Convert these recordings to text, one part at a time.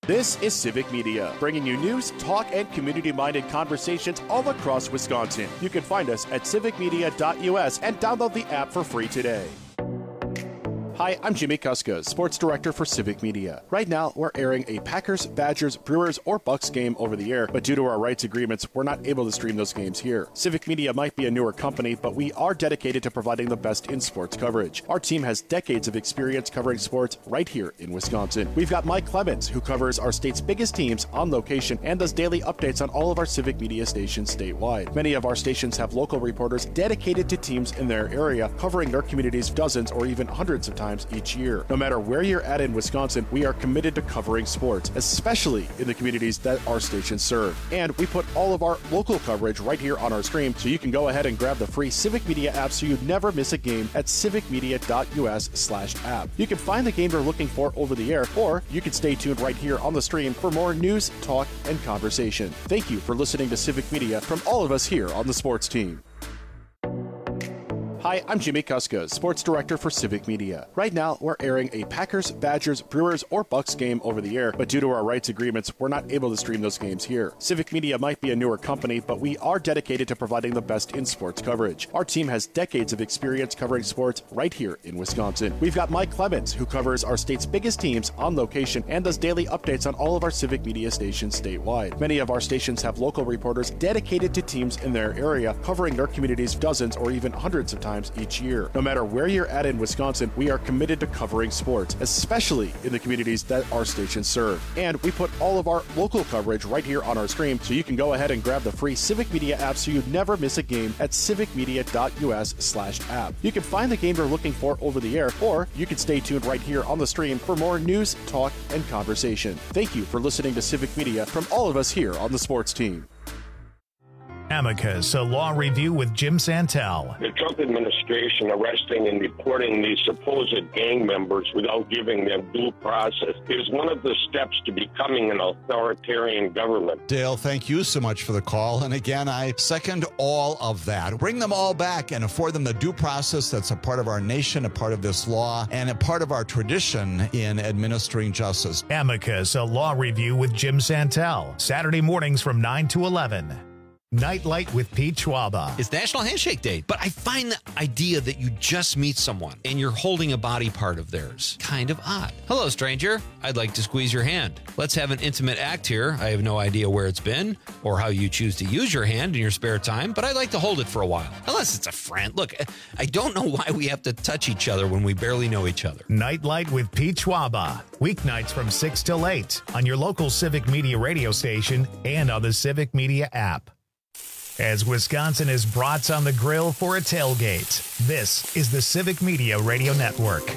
This is Civic Media, bringing you news, talk, and community-minded conversations all across Wisconsin. You can find us at civicmedia.us and download the app for free today. Hi, I'm Jimmy Kuska, Sports Director for Civic Media. Right now, we're airing a Packers, Badgers, Brewers, or Bucks game over the air, but due to our rights agreements, we're not able to stream those games here. Civic Media might be a newer company, but we are dedicated to providing the best in sports coverage. Our team has decades of experience covering sports right here in Wisconsin. We've got Mike Clemens, who covers our state's biggest teams on location and does daily updates on all of our Civic Media stations statewide. Many of our stations have local reporters dedicated to teams in their area, covering their communities dozens or even hundreds of times each year. No matter where you're at in Wisconsin, we are committed to covering sports, especially in the communities that our stations serve. And we put all of our local coverage right here on our stream, so you can go ahead and grab the free Civic Media app so you never miss a game at civicmedia.us/app. You can find the game you're looking for over the air, or you can stay tuned right here on the stream for more news, talk, and conversation. Thank you for listening to Civic Media from all of us here on the sports team. Hi, I'm Jimmy Kuska, Sports Director for Civic Media. Right now, we're airing a Packers, Badgers, Brewers, or Bucks game over the air, but due to our rights agreements, we're not able to stream those games here. Civic Media might be a newer company, but we are dedicated to providing the best in sports coverage. Our team has decades of experience covering sports right here in Wisconsin. We've got Mike Clemens, who covers our state's biggest teams on location and does daily updates on all of our Civic Media stations statewide. Many of our stations have local reporters dedicated to teams in their area, covering their communities dozens or even hundreds of times each year. No matter where you're at in Wisconsin, we are committed to covering sports, especially in the communities that our stations serve. And we put all of our local coverage right here on our stream, so you can go ahead and grab the free Civic Media app so you never miss a game at civicmedia.us/app. You can find the game you're looking for over the air, or you can stay tuned right here on the stream for more news, talk, and conversation. Thank you for listening to Civic Media from all of us here on the sports team. Amicus, a law review with Jim Santel. The Trump administration arresting and deporting these supposed gang members without giving them due process is one of the steps to becoming an authoritarian government. Dale, thank you so much for the call. And again, I second all of that. Bring them all back and afford them the due process that's a part of our nation, a part of this law, and a part of our tradition in administering justice. Amicus, a law review with Jim Santel. Saturday mornings from 9 to 11. Nightlight with Pete Schwaba. It's National Handshake Day, but I find the idea that you just meet someone and you're holding a body part of theirs kind of odd. Hello, stranger. I'd like to squeeze your hand. Let's have an intimate act here. I have no idea where it's been or how you choose to use your hand in your spare time, but I'd like to hold it for a while. Unless it's a friend. Look, I don't know why we have to touch each other when we barely know each other. Nightlight with Pete Schwaba. Weeknights from 6 till 8 on your local Civic Media radio station and on the Civic Media app. As Wisconsin is brats on the grill for a tailgate, this is the Civic Media Radio Network.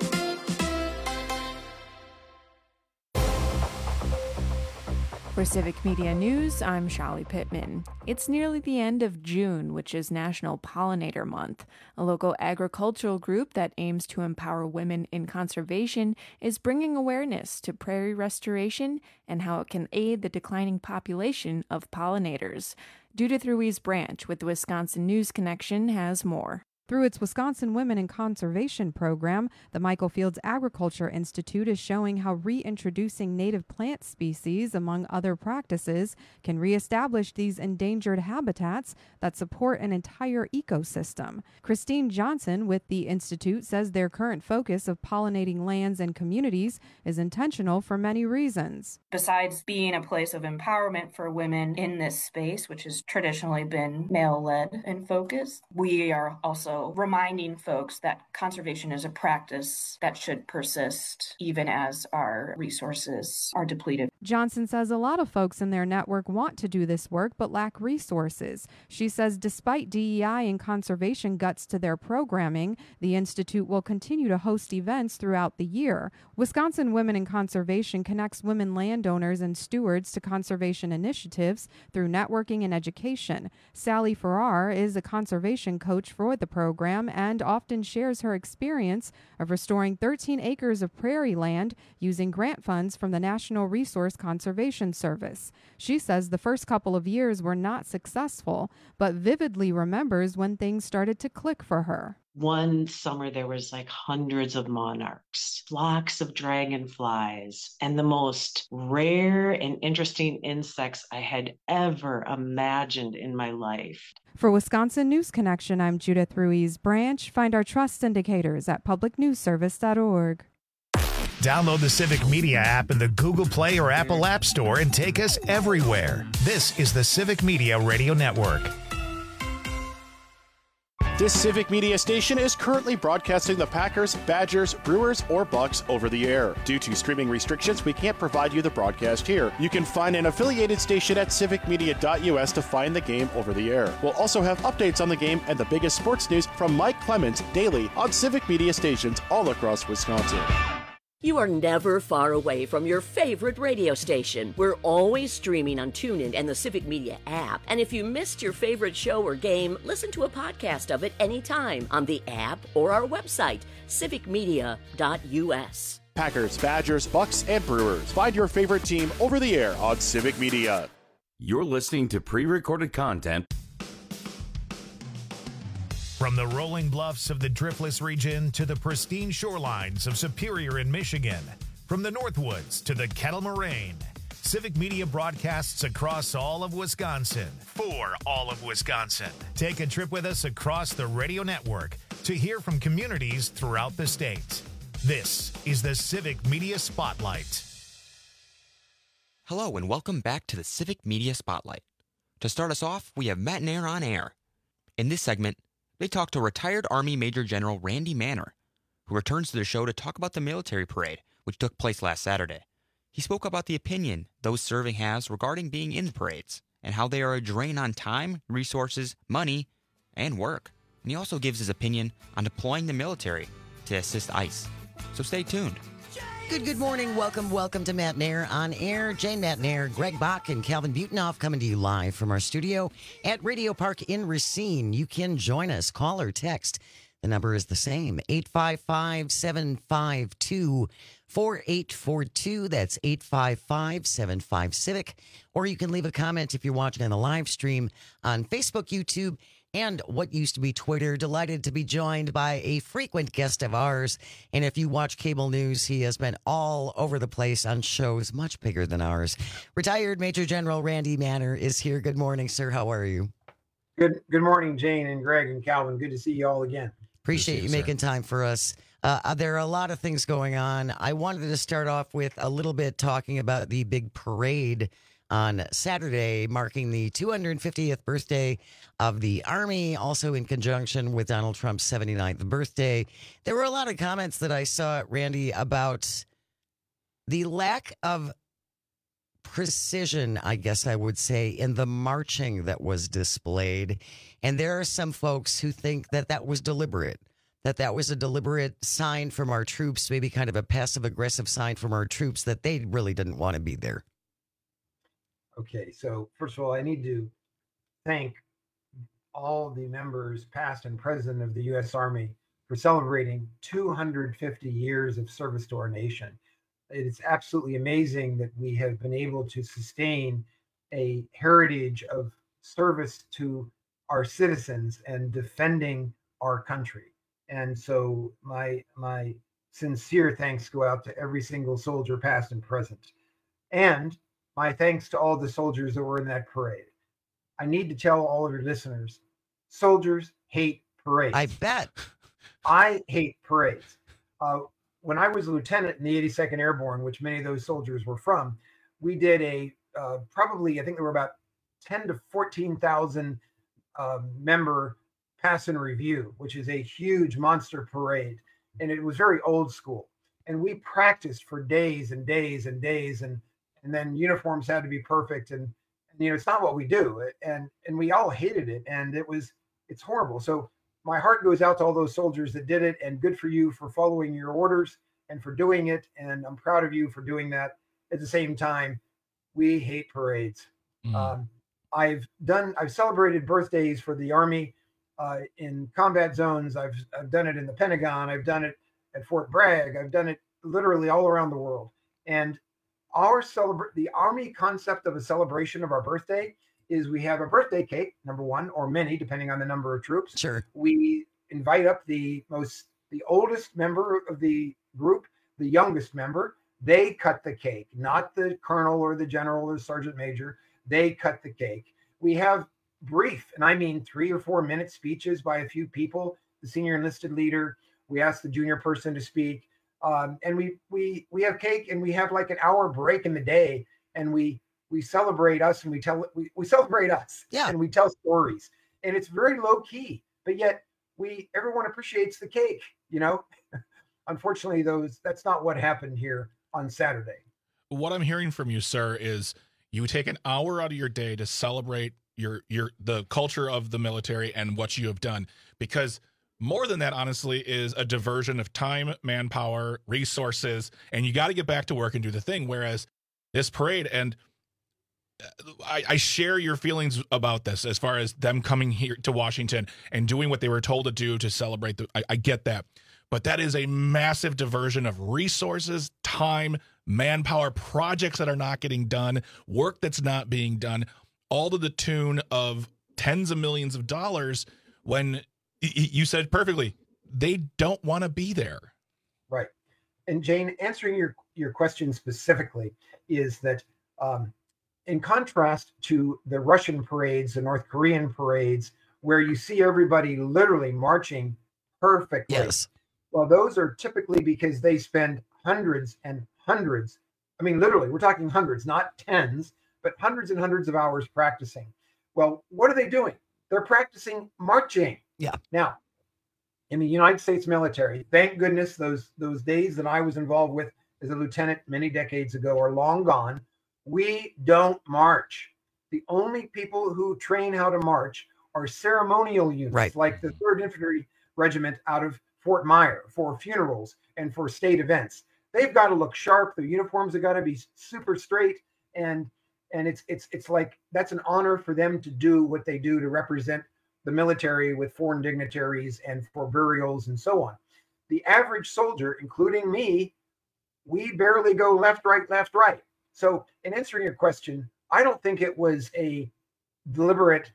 For Civic Media News, I'm Shali Pittman. It's nearly the end of June, which is National Pollinator Month. A local agricultural group that aims to empower women in conservation is bringing awareness to prairie restoration and how it can aid the declining population of pollinators. Judith Ruiz Branch with the Wisconsin News Connection has more. Through its Wisconsin Women in Conservation program, the Michael Fields Agriculture Institute is showing how reintroducing native plant species, among other practices, can reestablish these endangered habitats that support an entire ecosystem. Christine Johnson with the Institute says their current focus of pollinating lands and communities is intentional for many reasons. Besides being a place of empowerment for women in this space, which has traditionally been male-led in focus, we are also reminding folks that conservation is a practice that should persist even as our resources are depleted. Johnson says a lot of folks in their network want to do this work but lack resources. She says despite DEI and conservation guts to their programming, the Institute will continue to host events throughout the year. Wisconsin Women in Conservation connects women landowners and stewards to conservation initiatives through networking and education. Sally Farrar is a conservation coach for the program and often shares her experience of restoring 13 acres of prairie land using grant funds from the National Resource Conservation Service. She says the first couple of years were not successful, but vividly remembers when things started to click for her. One summer, there was like hundreds of monarchs, flocks of dragonflies, and the most rare and interesting insects I had ever imagined in my life. For Wisconsin News Connection, I'm Judith Ruiz Branch. Find our trust indicators at publicnewsservice.org. Download the Civic Media app in the Google Play or Apple App Store and take us everywhere. This is the Civic Media Radio Network. This Civic Media station is currently broadcasting the Packers, Badgers, Brewers, or Bucks over the air. Due to streaming restrictions, we can't provide you the broadcast here. You can find an affiliated station at civicmedia.us to find the game over the air. We'll also have updates on the game and the biggest sports news from Mike Clemens daily on Civic Media stations all across Wisconsin. You are never far away from your favorite radio station. We're always streaming on TuneIn and the Civic Media app. And if you missed your favorite show or game, listen to a podcast of it anytime on the app or our website, civicmedia.us. Packers, Badgers, Bucks, and Brewers. Find your favorite team over the air on Civic Media. You're listening to pre-recorded content. From the rolling bluffs of the Driftless region to the pristine shorelines of Superior in Michigan, from the Northwoods to the Kettle Moraine, Civic Media broadcasts across all of Wisconsin for all of Wisconsin. Take a trip with us across the radio network to hear from communities throughout the state. This is the Civic Media Spotlight. Hello and welcome back to the Civic Media Spotlight. To start us off, we have Matt and Air on air. In this segment, they talk to retired Army Major General Randy Manner, who returns to the show to talk about the military parade, which took place last Saturday. He spoke about the opinion those serving has regarding being in the parades, and how they are a drain on time, resources, money, and work. And he also gives his opinion on deploying the military to assist ICE. So stay tuned. Good morning. Welcome to Matt and Air on air. Jane Matt and Air, Greg Bach, and Calvin Butenhoff coming to you live from our studio at Radio Park in Racine. You can join us, call or text. The number is the same, 855-752-4842. That's 855-75-CIVIC. Or you can leave a comment if you're watching on the live stream on Facebook, YouTube, and what used to be Twitter. Delighted to be joined by a frequent guest of ours. And if you watch cable news, he has been all over the place on shows much bigger than ours. Retired Major General Randy Manner is here. Good morning, sir. How are you? Good morning, Jane and Greg and Calvin. Good to see you all again. Appreciate you making time for us. There are a lot of things going on. I wanted to start off with a little bit talking about the big parade on Saturday, marking the 250th birthday of the Army, also in conjunction with Donald Trump's 79th birthday. There were a lot of comments that I saw, Randy, about the lack of precision, I guess I would say, in the marching that was displayed. And there are some folks who think that that was deliberate, that was a deliberate sign from our troops, maybe kind of a passive-aggressive sign from our troops that they really didn't want to be there. Okay, so first of all, I need to thank all the members, past and present, of the U.S. Army for celebrating 250 years of service to our nation. It is absolutely amazing that we have been able to sustain a heritage of service to our citizens and defending our country. And so my sincere thanks go out to every single soldier, past and present. And my thanks to all the soldiers that were in that parade. I need to tell all of your listeners, soldiers hate parades. I bet. I hate parades. When I was a lieutenant in the 82nd Airborne, which many of those soldiers were from, we did a probably, I think there were about 10 to 14,000 member pass and review, which is a huge monster parade. And it was very old school. And we practiced for days and days and days. And then uniforms had to be perfect. And it's not what we do. And we all hated it. And it's horrible. So my heart goes out to all those soldiers that did it, and good for you for following your orders and for doing it. And I'm proud of you for doing that. At the same time, we hate parades. I've celebrated birthdays for the Army in combat zones. I've done it in the Pentagon. I've done it at Fort Bragg. I've done it literally all around the world. And the Army concept of a celebration of our birthday is we have a birthday cake, number one, or many, depending on the number of troops. Sure. We invite up the oldest member of the group, the youngest member. They cut the cake, not the colonel or the general or the sergeant major. They cut the cake. We have brief, and I mean 3 or 4 minute speeches by a few people, the senior enlisted leader. We ask the junior person to speak. And we have cake, and we have like an hour break in the day, and we celebrate us, and we celebrate us. Yeah. And we tell stories. And it's very low key, but yet everyone appreciates the cake, you know. Unfortunately, that's not what happened here on Saturday. What I'm hearing from you, sir, is you take an hour out of your day to celebrate the culture of the military and what you have done, because more than that, honestly, is a diversion of time, manpower, resources, and you got to get back to work and do the thing. Whereas this parade, and I share your feelings about this as far as them coming here to Washington and doing what they were told to do to celebrate. I get that. But that is a massive diversion of resources, time, manpower, projects that are not getting done, work that's not being done, all to the tune of tens of millions of dollars when you said perfectly, they don't want to be there. Right. And Jane, answering your question specifically is that in contrast to the Russian parades, the North Korean parades, where you see everybody literally marching perfectly. Yes. Well, those are typically because they spend hundreds and hundreds. I mean, literally, we're talking hundreds, not tens, but hundreds and hundreds of hours practicing. Well, what are they doing? They're practicing marching. Yeah. Now, in the United States military, thank goodness those days that I was involved with as a lieutenant many decades ago are long gone. We don't march. The only people who train how to march are ceremonial units, right, like the 3rd Infantry Regiment out of Fort Myer for funerals and for state events. They've got to look sharp. Their uniforms have got to be super straight, and it's like that's an honor for them to do what they do to represent the military with foreign dignitaries and for burials and so on. The average soldier, including me, we barely go left, right, left, right. So in answering your question, I don't think it was a deliberate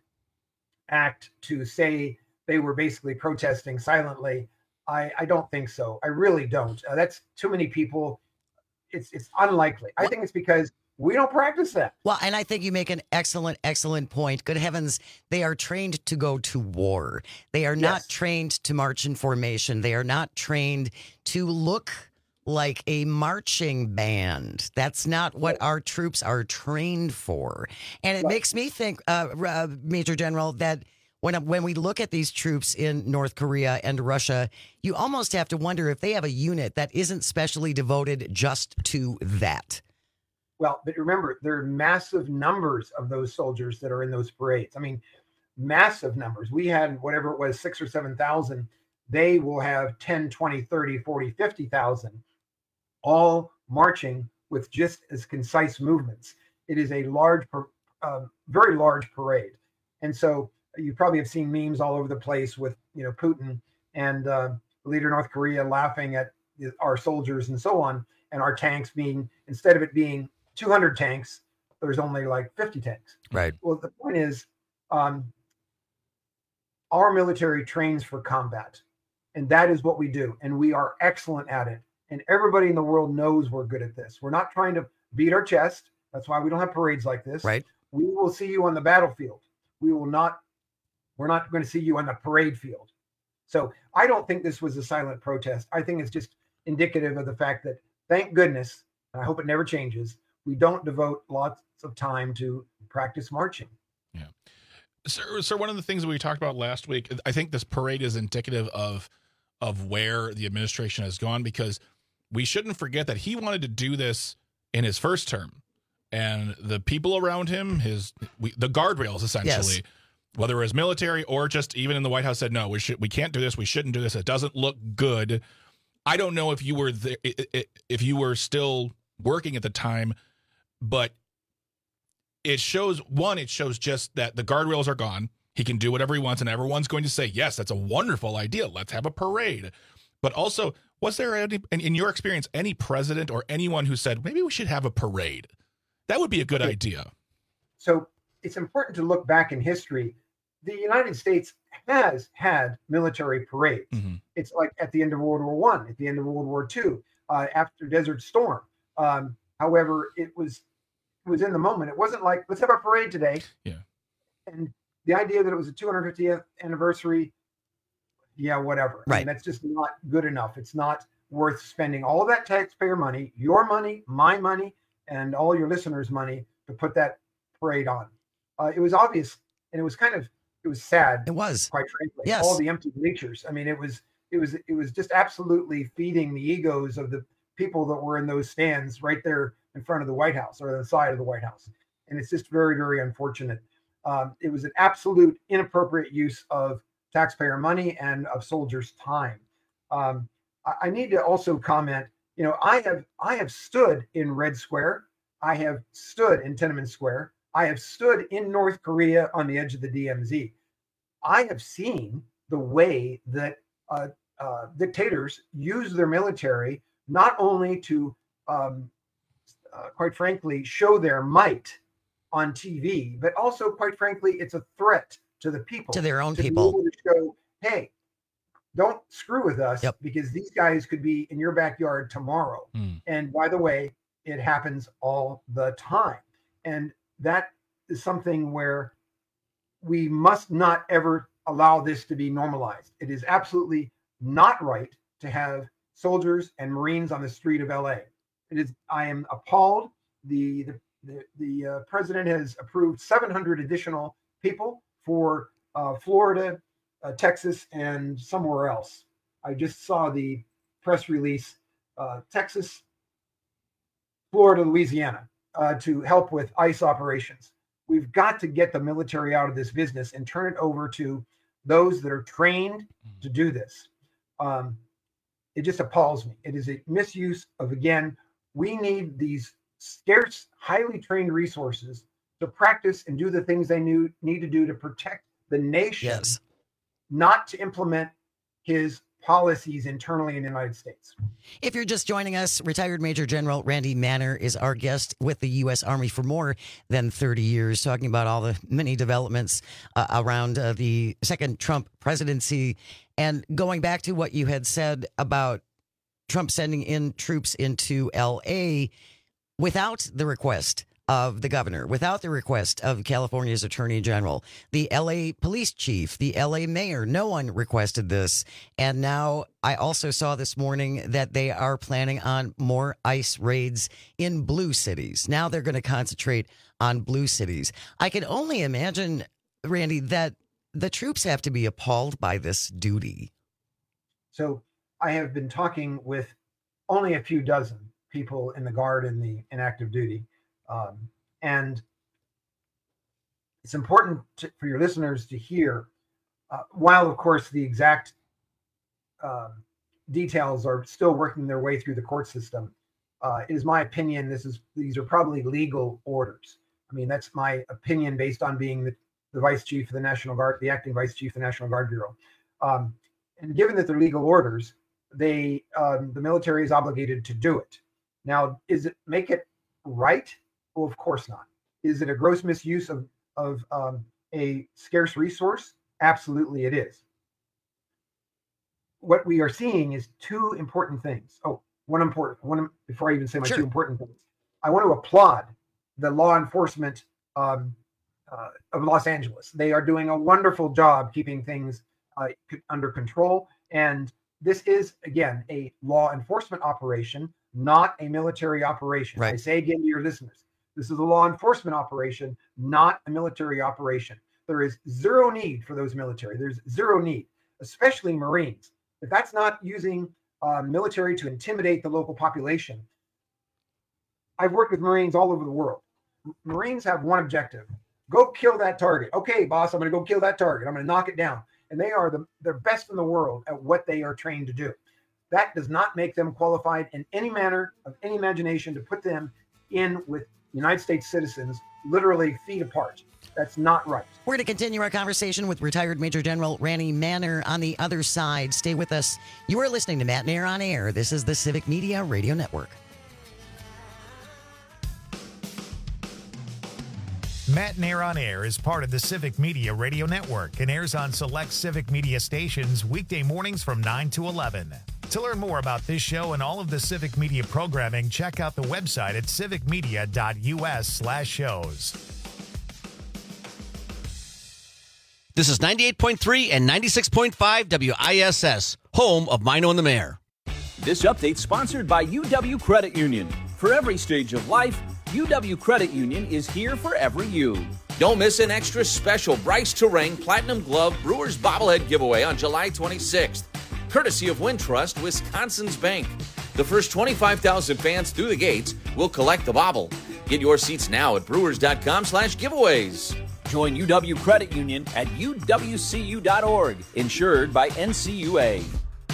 act to say they were basically protesting silently. I don't think so. I really don't. That's too many people. It's unlikely. I think it's because we don't practice that. Well, and I think you make an excellent point. Good heavens, they are trained to go to war. They are not trained to march in formation. They are not trained to look like a marching band. That's not what our troops are trained for. And it makes me think, Major General, that when we look at these troops in North Korea and Russia, you almost have to wonder if they have a unit that isn't specially devoted just to that. Well, but remember, there are massive numbers of those soldiers that are in those parades. I mean, massive numbers. We had whatever it was, 6,000 or 7,000. They will have 10, 20, 30, 40, 50,000, all marching with just as concise movements. It is a very large parade. And so you probably have seen memes all over the place with, Putin and the leader of North Korea laughing at our soldiers and so on, and our tanks being, instead of it being 200 tanks, there's only like 50 tanks. Right. Well, the point is, our military trains for combat, and that is what we do, and we are excellent at it. And everybody in the world knows we're good at this. We're not trying to beat our chest. That's why we don't have parades like this. Right. We will see you on the battlefield. We're not going to see you on the parade field. So I don't think this was a silent protest. I think it's just indicative of the fact that, thank goodness, and I hope it never changes, we don't devote lots of time to practice marching. Yeah. So one of the things that we talked about last week, I think this parade is indicative of where the administration has gone, because we shouldn't forget that he wanted to do this in his first term, and the people around him, the guardrails essentially, whether it was military or just even in the White House, said, no, we can't do this. We shouldn't do this. It doesn't look good. I don't know if you were there, if you were still working at the time, but it shows just that the guardrails are gone. He can do whatever he wants, and everyone's going to say, yes, that's a wonderful idea. Let's have a parade. But also, was there in your experience, any president or anyone who said, maybe we should have a parade? That would be a good idea. So it's important to look back in history. The United States has had military parades. Mm-hmm. It's like at the end of World War I, at the end of World War II, after Desert Storm. However, it was in the moment. It wasn't like, let's have a parade today. Yeah. And the idea that it was a 250th anniversary, yeah, whatever. Right. I mean, that's just not good enough. It's not worth spending all of that taxpayer money, your money, my money, and all your listeners' money to put that parade on. It was obvious, and it was sad. It was, quite frankly, yes. All the empty bleachers. I mean, it was just absolutely feeding the egos of the people that were in those stands right there in front of the White House or the side of the White House. And it's just very, very unfortunate. It was an absolute inappropriate use of taxpayer money and of soldiers' time. I need to also comment, I have stood in Red Square. I have stood in Tiananmen Square. I have stood in North Korea on the edge of the DMZ. I have seen the way that dictators use their military not only to, quite frankly, show their might on TV, but also, quite frankly, it's a threat to the people. To their own to people. Be able to show, hey, don't screw with us because these guys could be in your backyard tomorrow. And by the way, it happens all the time. And that is something where we must not ever allow this to be normalized. It is absolutely not right to have soldiers and Marines on the street of LA. I am appalled. The president has approved 700 additional people for Florida, Texas, and somewhere else. I just saw the press release, Texas, Florida, Louisiana, to help with ICE operations. We've got to get the military out of this business and turn it over to those that are trained to do this. It just appalls me. It is a misuse of, again, we need these scarce, highly trained resources to practice and do the things they need to do to protect the nation, not to implement his policies internally in the United States. If you're just joining us, retired Major General Randy Manner is our guest with the U.S. Army for more than 30 years, talking about all the many developments around the second Trump presidency. And going back to what you had said about Trump sending in troops into L.A. without the request of the governor, without the request of California's attorney general, the LA police chief, the LA mayor, no one requested this. And now I also saw this morning that they are planning on more ICE raids in blue cities. Now they're going to concentrate on blue cities. I can only imagine, Randy, that the troops have to be appalled by this duty. So I have been talking with only a few dozen people in the Guard and in active duty. And it's important for your listeners to hear, while of course the exact details are still working their way through the court system, it is my opinion these are probably legal orders. I mean, that's my opinion based on being the vice chief of the National Guard, the acting vice chief of the National Guard Bureau. And given that they're legal orders, the military is obligated to do it. Now, make it right? Well, of course not. Is it a gross misuse of a scarce resource? Absolutely it is. What we are seeing is two important things. One before I even say my two important things. I want to applaud the law enforcement of Los Angeles. They are doing a wonderful job keeping things under control. And this is, again, a law enforcement operation, not a military operation. Right. I say again to your listeners, this is a law enforcement operation, not a military operation. There is zero need for those military. There's zero need, especially Marines. If that's not using military to intimidate the local population. I've worked with Marines all over the world. Marines have one objective: go kill that target. Okay, boss, I'm going to go kill that target. I'm going to knock it down. And they are they're best in the world at what they are trained to do. That does not make them qualified in any manner of any imagination to put them in with United States citizens literally feet apart. That's not right. We're going to continue our conversation with retired Major General Randy Manner on the other side. Stay with us. You are listening to Matt and Air on Air. This is the Civic Media Radio Network. Matt and Air on Air is part of the Civic Media Radio Network and airs on select Civic Media stations weekday mornings from 9 to 11. To learn more about this show and all of the Civic Media programming, check out the website at civicmedia.us/shows. This is 98.3 and 96.5 WISS, home of Mino and the Mayor. This update sponsored by UW Credit Union. For every stage of life, UW Credit Union is here for every you. Don't miss an extra special Bryce Terang Platinum Glove Brewers Bobblehead giveaway on July 26th. Courtesy of Wintrust, Wisconsin's Bank. The first 25,000 fans through the gates will collect the bobble. Get your seats now at brewers.com/giveaways. Join UW Credit Union at uwcu.org. Insured by NCUA.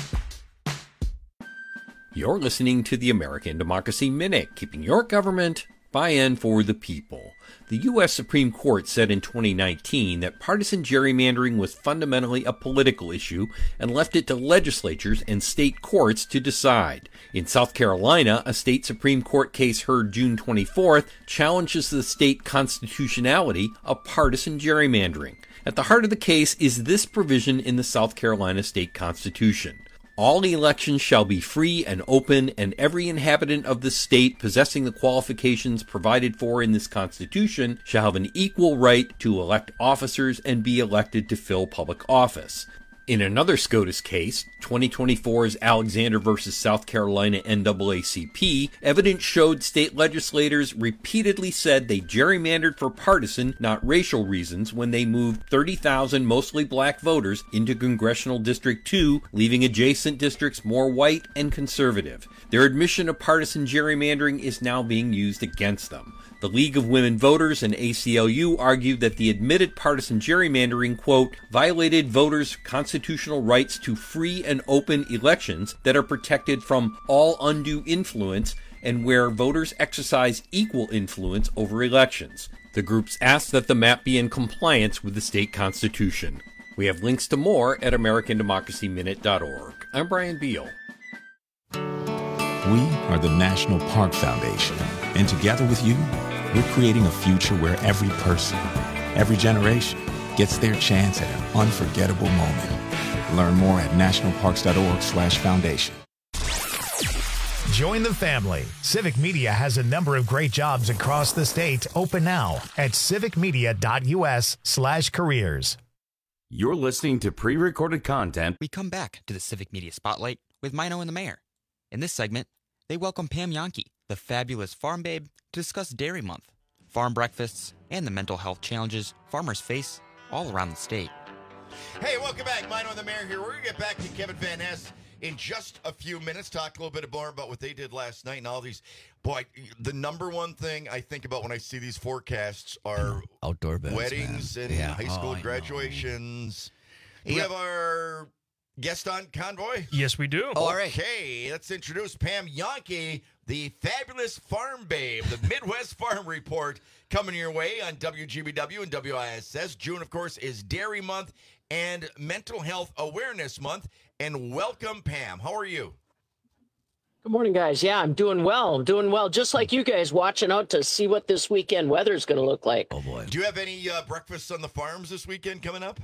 You're listening to the American Democracy Minute, keeping your government by and for the people. The U.S. Supreme Court said in 2019 that partisan gerrymandering was fundamentally a political issue and left it to legislatures and state courts to decide. In South Carolina, a state Supreme Court case heard June 24th challenges the state constitutionality of partisan gerrymandering. At the heart of the case is this provision in the South Carolina state constitution. All elections shall be free and open, and every inhabitant of the state possessing the qualifications provided for in this Constitution shall have an equal right to elect officers and be elected to fill public office. In another SCOTUS case, 2024's Alexander versus South Carolina NAACP, evidence showed state legislators repeatedly said they gerrymandered for partisan, not racial reasons when they moved 30,000 mostly black voters into Congressional District 2, leaving adjacent districts more white and conservative. Their admission of partisan gerrymandering is now being used against them. The League of Women Voters and ACLU argued that the admitted partisan gerrymandering, quote, violated voters' constitutional rights to free and open elections that are protected from all undue influence and where voters exercise equal influence over elections. The groups asked that the map be in compliance with the state constitution. We have links to more at AmericanDemocracyMinute.org. I'm Brian Beal. We are the National Park Foundation, and together with you, we're creating a future where every person, every generation, gets their chance at an unforgettable moment. Learn more at nationalparks.org/foundation. Join the family. Civic Media has a number of great jobs across the state open now at civicmedia.us/careers. You're listening to pre-recorded content. We come back to the Civic Media Spotlight with Mino and the Mayor. In this segment, they welcome Pam Jahnke, the fabulous farm babe, to discuss Dairy Month, farm breakfasts, and the mental health challenges farmers face all around the state. Hey, welcome back. Mino and the Mayor here. We're going to get back to Kevin Van Ness in just a few minutes. Talk a little bit more about what they did last night and all these. Boy, the number one thing I think about when I see these forecasts are outdoor events, weddings and high school graduations. We have our guest on Convoy? Yes, we do. All right. Okay, let's introduce Pam Jahnke, the fabulous farm babe, the Midwest Farm Report, coming your way on WGBW and WISS. June, of course, is Dairy Month and Mental Health Awareness Month. And welcome, Pam. How are you? Good morning, guys. Yeah, I'm doing well. I'm doing well. Just like you guys, watching out to see what this weekend weather is going to look like. Oh, boy. Do you have any breakfasts on the farms this weekend coming up?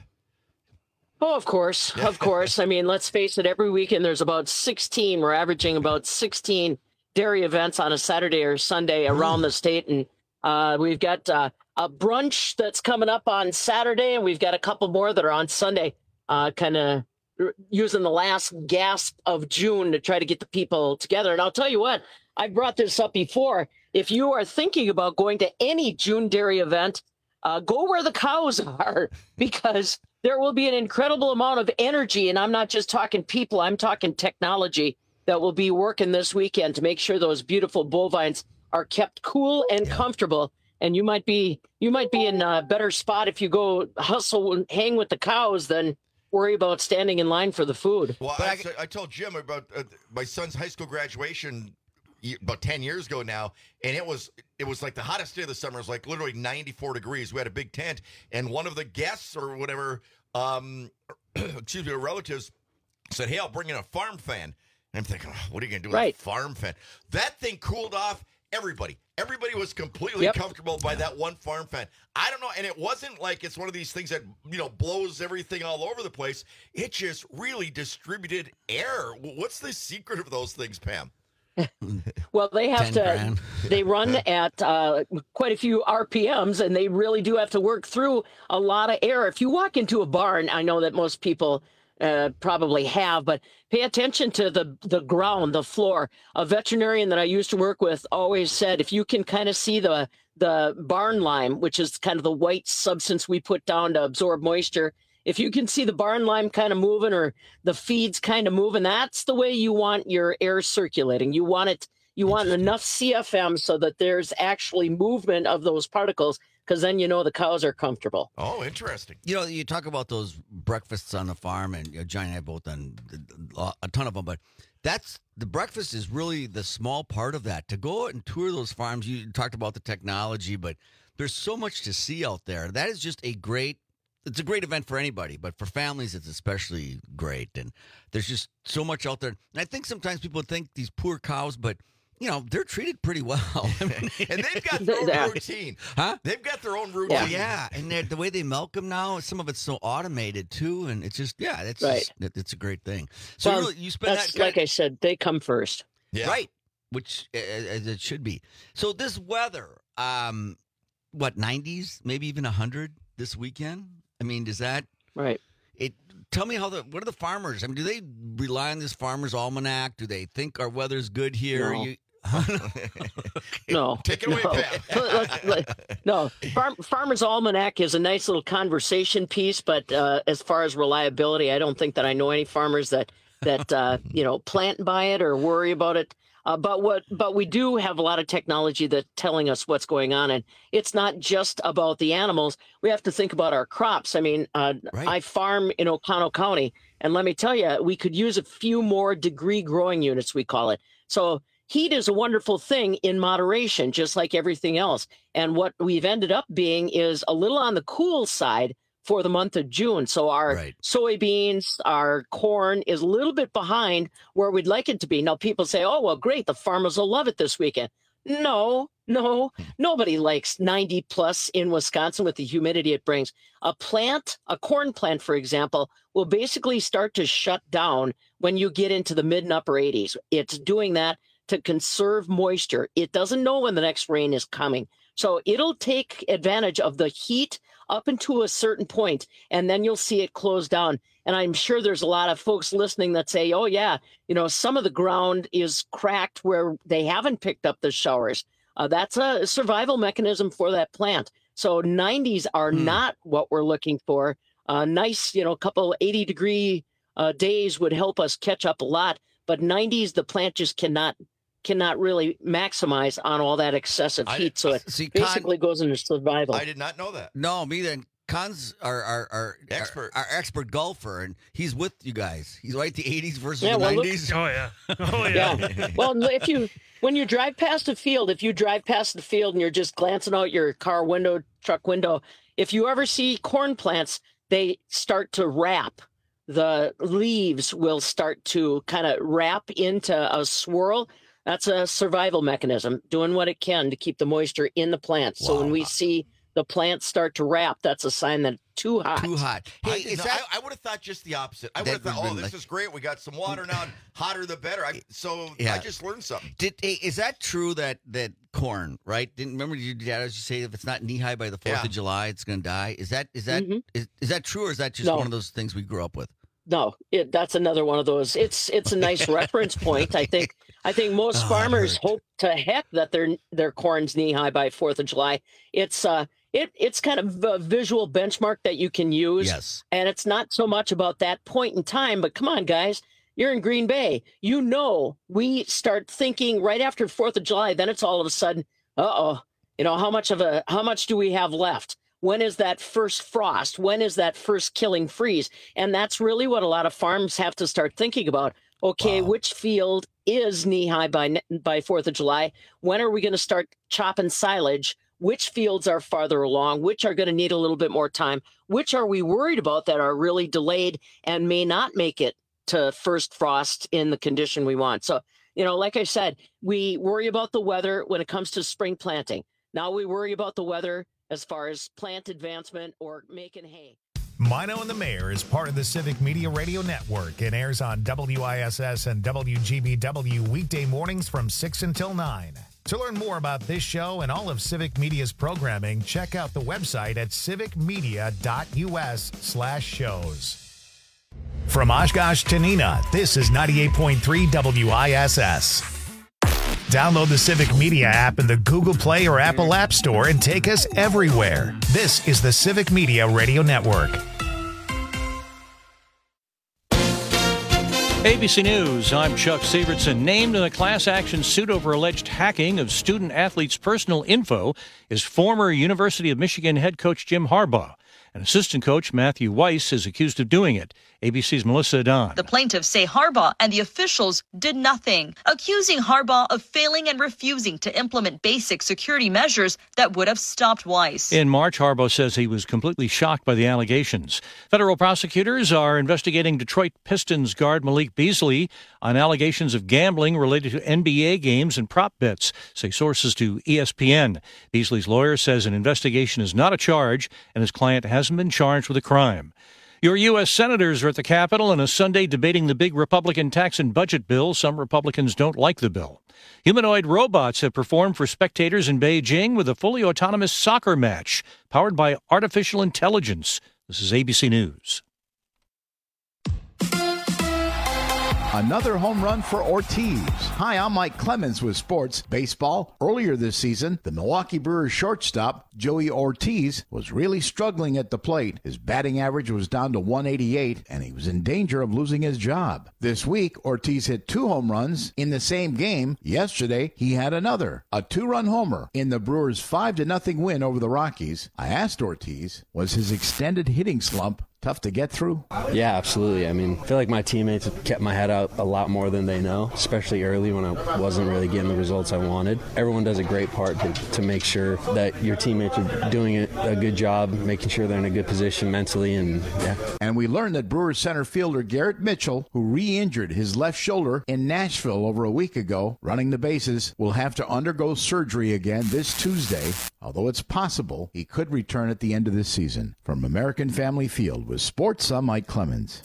Oh, of course. Of course. I mean, let's face it, every weekend there's about 16. We're averaging about 16 dairy events on a Saturday or Sunday around the state. And we've got a brunch that's coming up on Saturday, and we've got a couple more that are on Sunday, kind of using the last gasp of June to try to get the people together. And I'll tell you what, I brought this up before. If you are thinking about going to any June dairy event, go where the cows are, because there will be an incredible amount of energy. And I'm not just talking people, I'm talking technology that will be working this weekend to make sure those beautiful bovines are kept cool and comfortable. And you might be in a better spot if you go hustle and hang with the cows than worry about standing in line for the food. Well, I told Jim about my son's high school graduation about 10 years ago now, and it was like the hottest day of the summer. It was like literally 94 degrees. We had a big tent, and one of the guests or whatever, excuse me, relatives said, "Hey, I'll bring in a farm fan." And I'm thinking, what are you going to do with a farm fan? That thing cooled off everybody was completely comfortable by that one farm fan. I don't know, and it wasn't like it's one of these things that blows everything all over the place. It just really distributed air. What's the secret of those things, Pam? Well, they have to. They run at quite a few RPMs, and they really do have to work through a lot of air. If you walk into a barn, I know that most people probably have, but pay attention to the ground, the floor. A veterinarian that I used to work with always said, if you can kind of see the barn lime, which is kind of the white substance we put down to absorb moisture, if you can see the barn lime kind of moving or the feeds kind of moving, that's the way you want your air circulating. You want enough CFM so that there's actually movement of those particles, because then the cows are comfortable. Oh, interesting. You talk about those breakfasts on the farm, and Johnny and I have both done a ton of them, but the breakfast is really the small part of that. To go out and tour those farms, you talked about the technology, but there's so much to see out there. That is just it's a great event for anybody, but for families, it's especially great. And there's just so much out there. And I think sometimes people think these poor cows, but they're treated pretty well. And they've got their own routine. Huh? They've got their own routine. Yeah. And the way they milk them now, some of it's so automated too. And it's just, it's a great thing. So well, really, you spend that. Like I said, they come first. Yeah. Right. Which, as it should be. So this weather, 90s, maybe even 100 this weekend? I mean, does that right? Tell me what are the farmers? I mean, do they rely on this farmer's almanac? Do they think our weather's good here? No. Take it away, Pam. No. Farmer's Almanac is a nice little conversation piece, but as far as reliability, I don't think that I know any farmers that plant by it or worry about it. But we do have a lot of technology that's telling us what's going on, and it's not just about the animals. We have to think about our crops. I mean, I farm in Oconto County, and let me tell you, we could use a few more degree growing units, we call it. So heat is a wonderful thing in moderation, just like everything else. And what we've ended up being is a little on the cool side for the month of June. So our soybeans, our corn is a little bit behind where we'd like it to be. Now people say, oh, well, great, the farmers will love it this weekend. No, nobody likes 90 plus in Wisconsin with the humidity it brings. A corn plant, for example, will basically start to shut down when you get into the mid and upper 80s. It's doing that to conserve moisture. It doesn't know when the next rain is coming. So it'll take advantage of the heat up into a certain point, and then you'll see it close down. And I'm sure there's a lot of folks listening that say, oh, yeah, some of the ground is cracked where they haven't picked up the showers. That's a survival mechanism for that plant. So 90s are not what we're looking for. Nice, couple 80-degree days would help us catch up a lot. But 90s, the plant just cannot really maximize on all that excessive heat. So it basically goes into survival. I did not know that. No, me then. Con's our expert golfer, and he's with you guys. He's right, the 80s versus the 90s. Oh, yeah. Well, when you drive past a field, and you're just glancing out your car window, truck window, if you ever see corn plants, they start to wrap. The leaves will start to kind of wrap into a swirl. That's a survival mechanism, doing what it can to keep the moisture in the plant. So when we see the plants start to wrap, that's a sign that it's too hot. Too hot. Hey, I would have thought just the opposite. I would have thought, this is great. We got some water now. Hotter the better. I just learned something. Is that true that corn, right? Remember your dad used to say if it's not knee high by the 4th of July, it's going to die? Is that true, or is that just one of those things we grew up with? No, that's another one of those. It's a nice reference point. I think most farmers hope to heck that their corn's knee high by 4th of July. It's kind of a visual benchmark that you can use. Yes. And it's not so much about that point in time, but come on, guys, you're in Green Bay. We start thinking right after 4th of July, then it's all of a sudden, how much do we have left? When is that first frost? When is that first killing freeze? And that's really what a lot of farms have to start thinking about. Okay, which field is knee-high by 4th of July? When are we going to start chopping silage? Which fields are farther along? Which are going to need a little bit more time? Which are we worried about that are really delayed and may not make it to first frost in the condition we want. So, like I said, we worry about the weather when it comes to spring planting. Now we worry about the weather as far as plant advancement or making hay. Mino and the Mayor is part of the Civic Media Radio Network and airs on WISS and WGBW weekday mornings from 6 until 9. To learn more about this show and all of Civic Media's programming, check out the website at civicmedia.us/shows. From Oshkosh to Neenah, this is 98.3 WISS. Download the Civic Media app in the Google Play or Apple App Store and take us everywhere. This is the Civic Media Radio Network. ABC News, I'm Chuck Severson. Named in a class action suit over alleged hacking of student-athletes' personal info is former University of Michigan head coach Jim Harbaugh. And assistant coach Matthew Weiss is accused of doing it. ABC's Melissa Adon. The plaintiffs say Harbaugh and the officials did nothing, accusing Harbaugh of failing and refusing to implement basic security measures that would have stopped Weiss. In March, Harbaugh says he was completely shocked by the allegations. Federal prosecutors are investigating Detroit Pistons guard Malik Beasley on allegations of gambling related to NBA games and prop bets, say sources to ESPN. Beasley's lawyer says an investigation is not a charge and his client hasn't been charged with a crime. Your U.S. senators are at the Capitol on a Sunday debating the big Republican tax and budget bill. Some Republicans don't like the bill. Humanoid robots have performed for spectators in Beijing with a fully autonomous soccer match powered by artificial intelligence. This is ABC News. Another home run for Ortiz. Hi, I'm Mike Clemens with Sports Baseball. Earlier this season, the Milwaukee Brewers shortstop, Joey Ortiz, was really struggling at the plate. His batting average was down to 188, and he was in danger of losing his job. This week, Ortiz hit 2 home runs in the same game. Yesterday, he had another, a 2-run homer in the Brewers' 5-0 win over the Rockies. I asked Ortiz, was his extended hitting slump tough to get through? Yeah, absolutely. I mean, I feel like my teammates have kept my head out a lot more than they know, especially early when I wasn't really getting the results I wanted. Everyone does a great part to make sure that your teammates are doing a good job, making sure they're in a good position mentally, and yeah. And we learned that Brewers center fielder Garrett Mitchell, who re-injured his left shoulder in Nashville over a week ago, running the bases, will have to undergo surgery again this Tuesday, although it's possible he could return at the end of this season. From American Family Field with Sports, I'm Mike Clemens.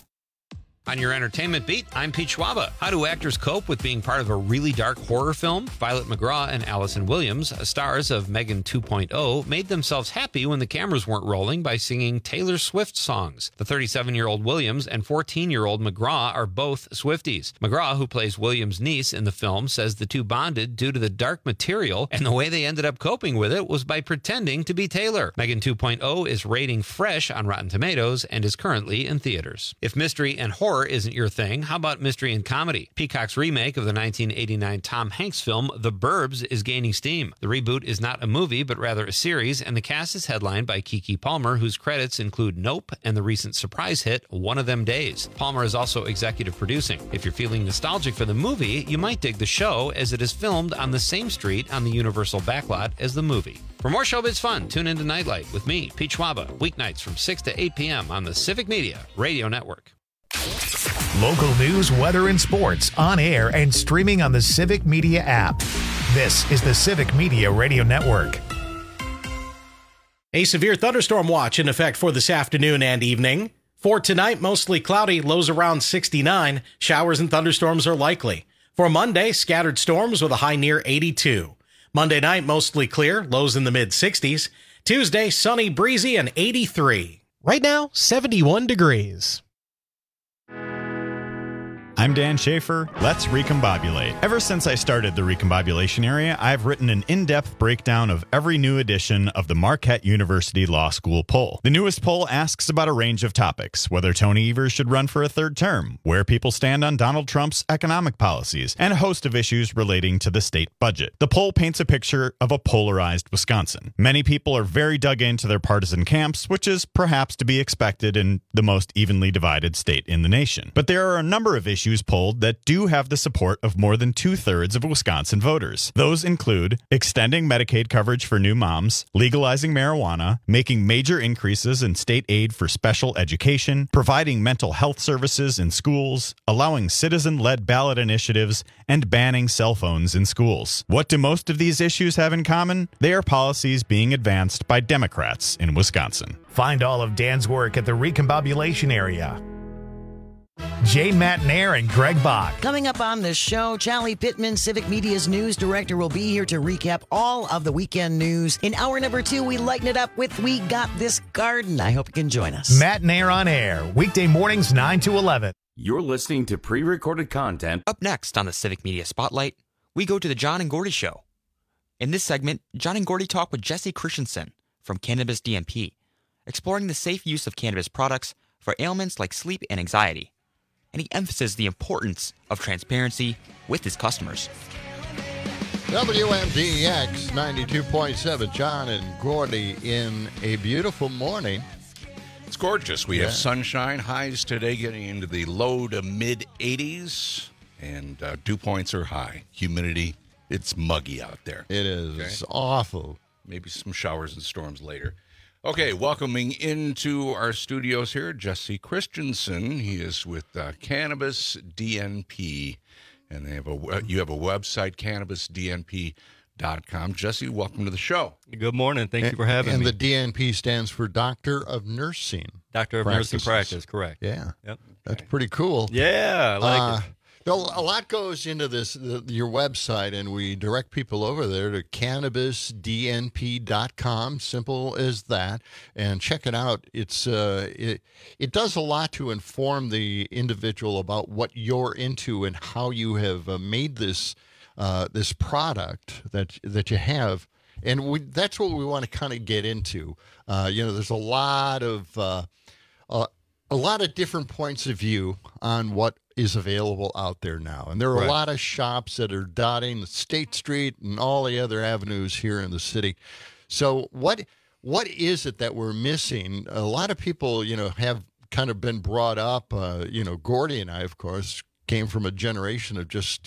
On your entertainment beat, I'm Pete Schwaba. How do actors cope with being part of a really dark horror film? Violet McGraw and Allison Williams, stars of Megan 2.0, made themselves happy when the cameras weren't rolling by singing Taylor Swift songs. The 37-year-old Williams and 14-year-old McGraw are both Swifties. McGraw, who plays Williams' niece in the film, says the two bonded due to the dark material, and the way they ended up coping with it was by pretending to be Taylor. Megan 2.0 is rating fresh on Rotten Tomatoes and is currently in theaters. If mystery and horror isn't your thing, how about mystery and comedy? Peacock's remake of the 1989 Tom Hanks film The Burbs is gaining steam. The reboot is not a movie, but rather a series, and the cast is headlined by Keke Palmer, whose credits include Nope and the recent surprise hit One of Them Days. Palmer is also executive producing. If you're feeling nostalgic for the movie, you might dig the show, as it is filmed on the same street on the Universal backlot as the movie. For more showbiz fun, tune into Nightlight with me, Pete Schwaba, weeknights from 6 to 8 p.m. on the Civic Media Radio Network. Local news, weather, and sports on air and streaming on the Civic Media app. This is the Civic Media Radio Network. A severe thunderstorm watch in effect for this afternoon and evening. For tonight, mostly cloudy, lows around 69. Showers and thunderstorms are likely. For Monday, scattered storms with a high near 82. Monday night, mostly clear, lows in the mid-60s. Tuesday, sunny, breezy, and 83. Right now, 71 degrees. I'm Dan Schaefer. Let's recombobulate. Ever since I started the Recombobulation Area, I've written an in-depth breakdown of every new edition of the Marquette University Law School poll. The newest poll asks about a range of topics: whether Tony Evers should run for a third term, where people stand on Donald Trump's economic policies, and a host of issues relating to the state budget. The poll paints a picture of a polarized Wisconsin. Many people are very dug into their partisan camps, which is perhaps to be expected in the most evenly divided state in the nation. But there are a number of issues issues polled that do have the support of more than 2/3 of Wisconsin voters. Those include extending Medicaid coverage for new moms, legalizing marijuana, making major increases in state aid for special education, providing mental health services in schools, allowing citizen-led ballot initiatives, and banning cell phones in schools. What do most of these issues have in common? They are policies being advanced by Democrats in Wisconsin. Find all of Dan's work at the Recombobulation area. Jay Matnair and Greg Bach. Coming up on the show, Charlie Pittman, Civic Media's news director, will be here to recap all of the weekend news. In hour number 2, we lighten it up with We Got This Garden. I hope you can join us. Matnair on air, weekday mornings 9 to 11. You're listening to pre-recorded content. Up next on the Civic Media Spotlight, we go to the John and Gordy Show. In this segment, John and Gordy talk with Jesse Christensen from Cannabis DNP, exploring the safe use of cannabis products for ailments like sleep and anxiety. And he emphasizes the importance of transparency with his customers. WMDX 92.7, John and Gordy in a beautiful morning. It's gorgeous. We have sunshine. Highs today getting into the low to mid 80s, and dew points are high. Humidity, it's muggy out there. It is. Okay? It's awful. Maybe some showers and storms later. Okay, welcoming into our studios here, Jesse Christensen. He is with Cannabis DNP, and they have you have a website, cannabisdnp.com. Jesse, welcome to the show. Good morning. Thank you for having me. And the DNP stands for Doctor of Nursing. Doctor of Nursing Practice, correct. Yeah. Yep. That's pretty cool. Yeah, I like it. A lot goes into this, your website, and we direct people over there to cannabisdnp.com. Simple as that, and check it out. It's it does a lot to inform the individual about what you're into and how you have made this this product that you have, and that's what we want to kind of get into. There's a lot of different points of view on what is available out there now. And there are a lot of shops that are dotting State Street and all the other avenues here in the city. So what is it that we're missing? A lot of people, have kind of been brought up, Gordy and I, of course, came from a generation of just,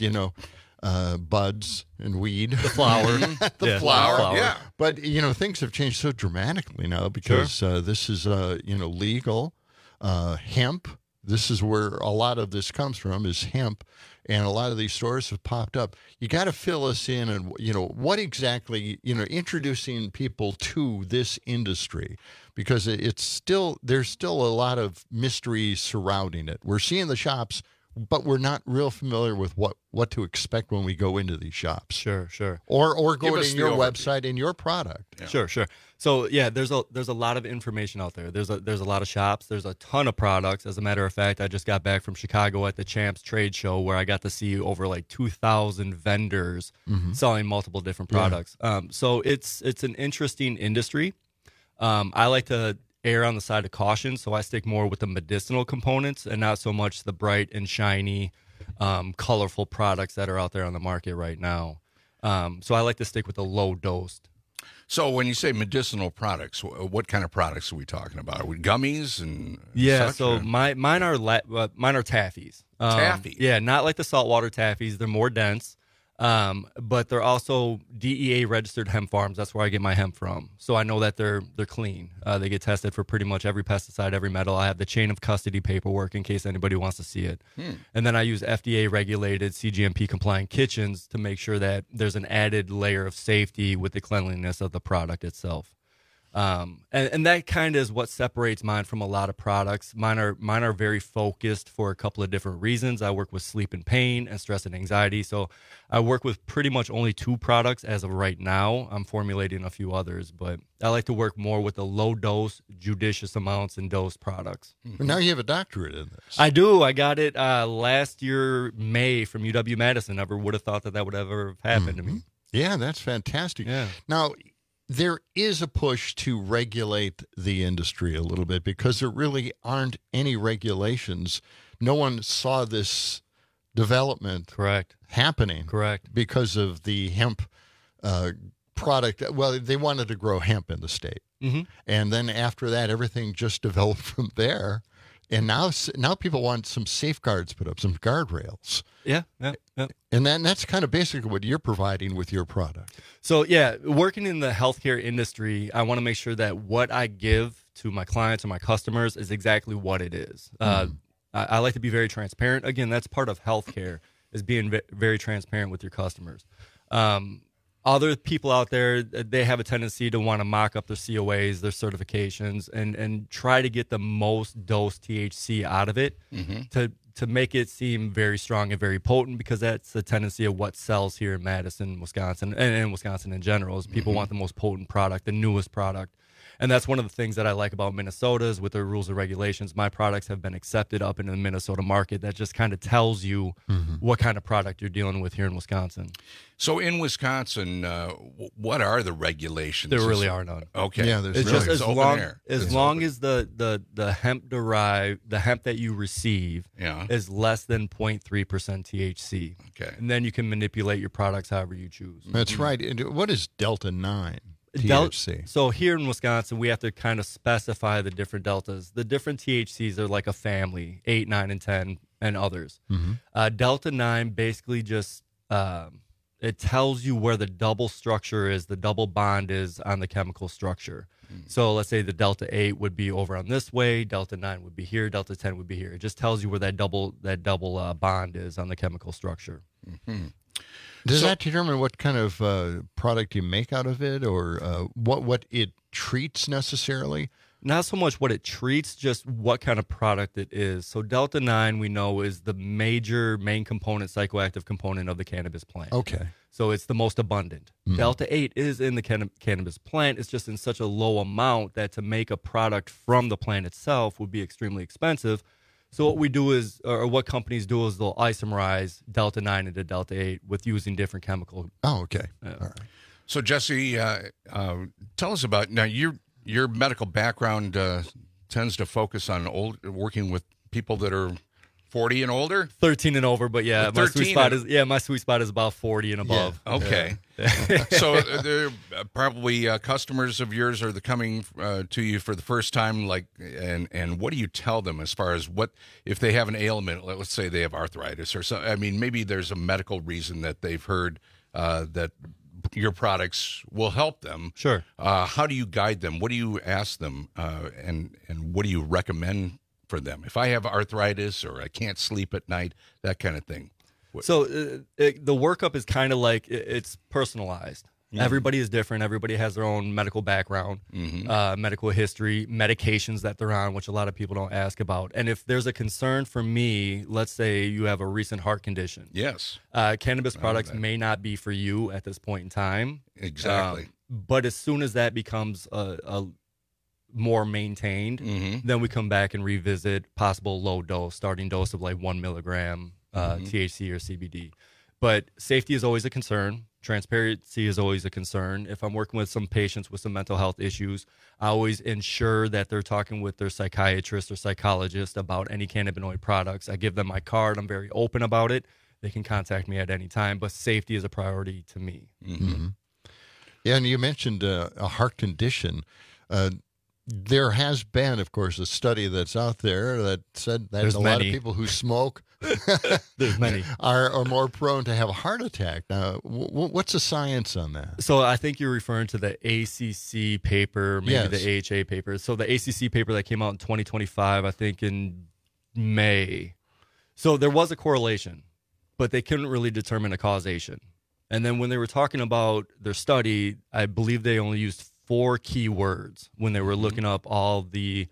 buds and weed. The flower. The flower. Yeah. But, things have changed so dramatically now because this is, legal. Hemp. This is where a lot of this comes from, is hemp, and a lot of these stores have popped up. You got to fill us in and, what exactly, introducing people to this industry, because there's still a lot of mystery surrounding it. We're seeing the shops, but we're not real familiar with what to expect when we go into these shops. Sure. Or go to your website and your product. Yeah. Sure. So there's a lot of information out there. There's a lot of shops. There's a ton of products. As a matter of fact, I just got back from Chicago at the Champs Trade Show, where I got to see over like 2,000 vendors selling multiple different products. So it's an interesting industry. I like to err on the side of caution, so I stick more with the medicinal components and not so much the bright and shiny, colorful products that are out there on the market right now. So I like to stick with the low dosed. So when you say medicinal products, what kind of products are we talking about? Are we gummies and such, so or? mine are taffies. Taffy? Yeah, not like the saltwater taffies. They're more dense. But they're also DEA registered hemp farms. That's where I get my hemp from. So I know that they're clean. They get tested for pretty much every pesticide, every metal. I have the chain of custody paperwork in case anybody wants to see it. And then I use FDA regulated CGMP compliant kitchens to make sure that there's an added layer of safety with the cleanliness of the product itself. And that kind of is what separates mine from a lot of products. Mine are very focused for a couple of different reasons. I work with sleep and pain and stress and anxiety. So I work with pretty much only 2 products as of right now. I'm formulating a few others, but I like to work more with the low dose, judicious amounts and dose products. Now you have a doctorate in this. I do. I got it last year, May, from UW-Madison. Never would have thought that would ever have happened to me. Yeah, that's fantastic. Yeah. Now, there is a push to regulate the industry a little bit because there really aren't any regulations. No one saw this development happening. Because of the hemp product. Well, they wanted to grow hemp in the state. And then after that, everything just developed from there. And now people want some safeguards put up, some guardrails. Yeah. And that's kind of basically what you're providing with your product. So, yeah, working in the healthcare industry, I want to make sure that what I give to my clients or my customers is exactly what it is. I like to be very transparent. Again, that's part of healthcare, is being very transparent with your customers. Other people out there, they have a tendency to want to mock up their COAs, their certifications, and try to get the most dose THC out of it to make it seem very strong and very potent, because that's the tendency of what sells here in Madison, Wisconsin, and in Wisconsin in general, is people want the most potent product, the newest product. And that's one of the things that I like about Minnesota is with their rules and regulations. My products have been accepted up in the Minnesota market. That just kind of tells you what kind of product you're dealing with here in Wisconsin. So in Wisconsin, what are the regulations? There really are none. Okay. Yeah, there's it's really just as open long air. as long as the hemp derived, the hemp that you receive is less than 0.3% THC. Okay. And then you can manipulate your products however you choose. That's right. And what is Delta 9 THC? So here in Wisconsin, we have to kind of specify the different deltas. The different THCs are like a family, 8, 9, and 10, and others. Delta 9 basically just it tells you where the double structure is, the double bond is on the chemical structure. So let's say the Delta 8 would be over on this way, Delta 9 would be here, Delta 10 would be here. It just tells you where that double bond is on the chemical structure. Does that determine what kind of product you make out of it, or what it treats necessarily? Not so much what it treats, just what kind of product it is. So Delta 9, we know, is the main component, psychoactive component of the cannabis plant. Okay. So it's the most abundant. Delta 8 is in the cannabis plant. It's just in such a low amount that to make a product from the plant itself would be extremely expensive. So what we do is, or what companies do is they'll isomerize Delta 9 into Delta 8 with using different chemical. Oh, okay. All right. So Jesse, tell us about, now your medical background tends to focus on working with people that are 40 and older? 13 and over, but yeah, my sweet spot is about 40 and above. Yeah. Okay. So they're probably customers of yours are coming to you for the first time, and what do you tell them as far as what, if they have an ailment, let's say they have arthritis or something, I mean, maybe there's a medical reason that they've heard that your products will help them. Sure. How do you guide them? What do you ask them? And what do you recommend for them? If I have arthritis or I can't sleep at night, that kind of thing. So the workup is kind of like it's personalized. Everybody is different. Everybody has their own medical background, medical history, medications that they're on, which a lot of people don't ask about. And if there's a concern for me, let's say you have a recent heart condition. Yes. Cannabis products may not be for you at this point in time. Exactly. But as soon as that becomes a more maintained, then we come back and revisit possible low dose, starting dose of like 1 milligram THC or CBD. But safety is always a concern. Transparency is always a concern. If I'm working with some patients with some mental health issues, I always ensure that they're talking with their psychiatrist or psychologist about any cannabinoid products. I give them my card. I'm very open about it. They can contact me at any time, but safety is a priority to me. Yeah, and you mentioned a heart condition. There has been, of course, a study that's out there that said that a lot of people who smoke There's many are more prone to have a heart attack. Now, what's the science on that? So I think you're referring to the ACC paper, maybe the AHA paper. So the ACC paper that came out in 2025, I think in May. So there was a correlation, but they couldn't really determine a causation. And then when they were talking about their study, I believe they only used 4 key words when they were looking up all of the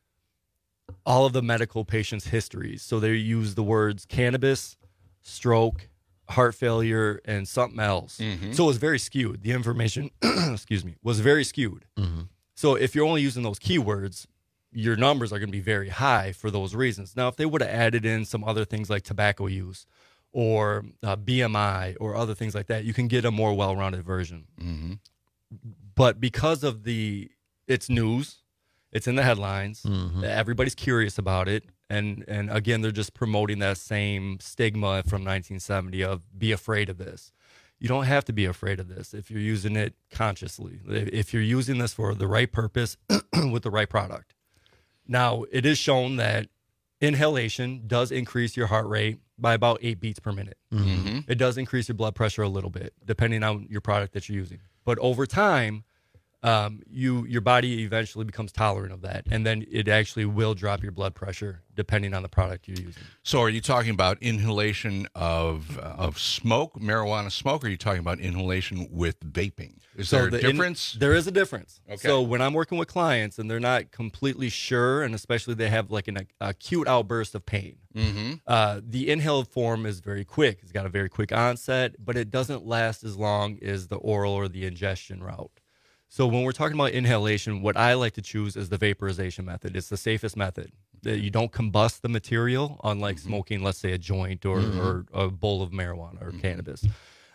medical patients' histories. So they used the words cannabis, stroke, heart failure, and something else. So it was very skewed. The information, was very skewed. So if you're only using those keywords, your numbers are going to be very high for those reasons. Now, if they would have added in some other things like tobacco use or BMI or other things like that, you can get a more well-rounded version. But because of it's news, it's in the headlines, everybody's curious about it, and again, they're just promoting that same stigma from 1970 of be afraid of this. You don't have to be afraid of this if you're using it consciously, if you're using this for the right purpose with the right product. Now, it is shown that inhalation does increase your heart rate by about 8 beats per minute. Mm-hmm. It does increase your blood pressure a little bit, depending on your product that you're using. But over time, your body eventually becomes tolerant of that, and then it actually will drop your blood pressure depending on the product you're using. So are you talking about inhalation of smoke, marijuana smoke, or are you talking about inhalation with vaping? Is there a difference? There is a difference. Okay. So when I'm working with clients and they're not completely sure, and especially they have like an acute outburst of pain, the inhaled form is very quick. It's got a very quick onset, but it doesn't last as long as the oral or the ingestion route. So when we're talking about inhalation, what I like to choose is the vaporization method. It's the safest method. You don't combust the material, unlike smoking, let's say, a joint or a bowl of marijuana or cannabis.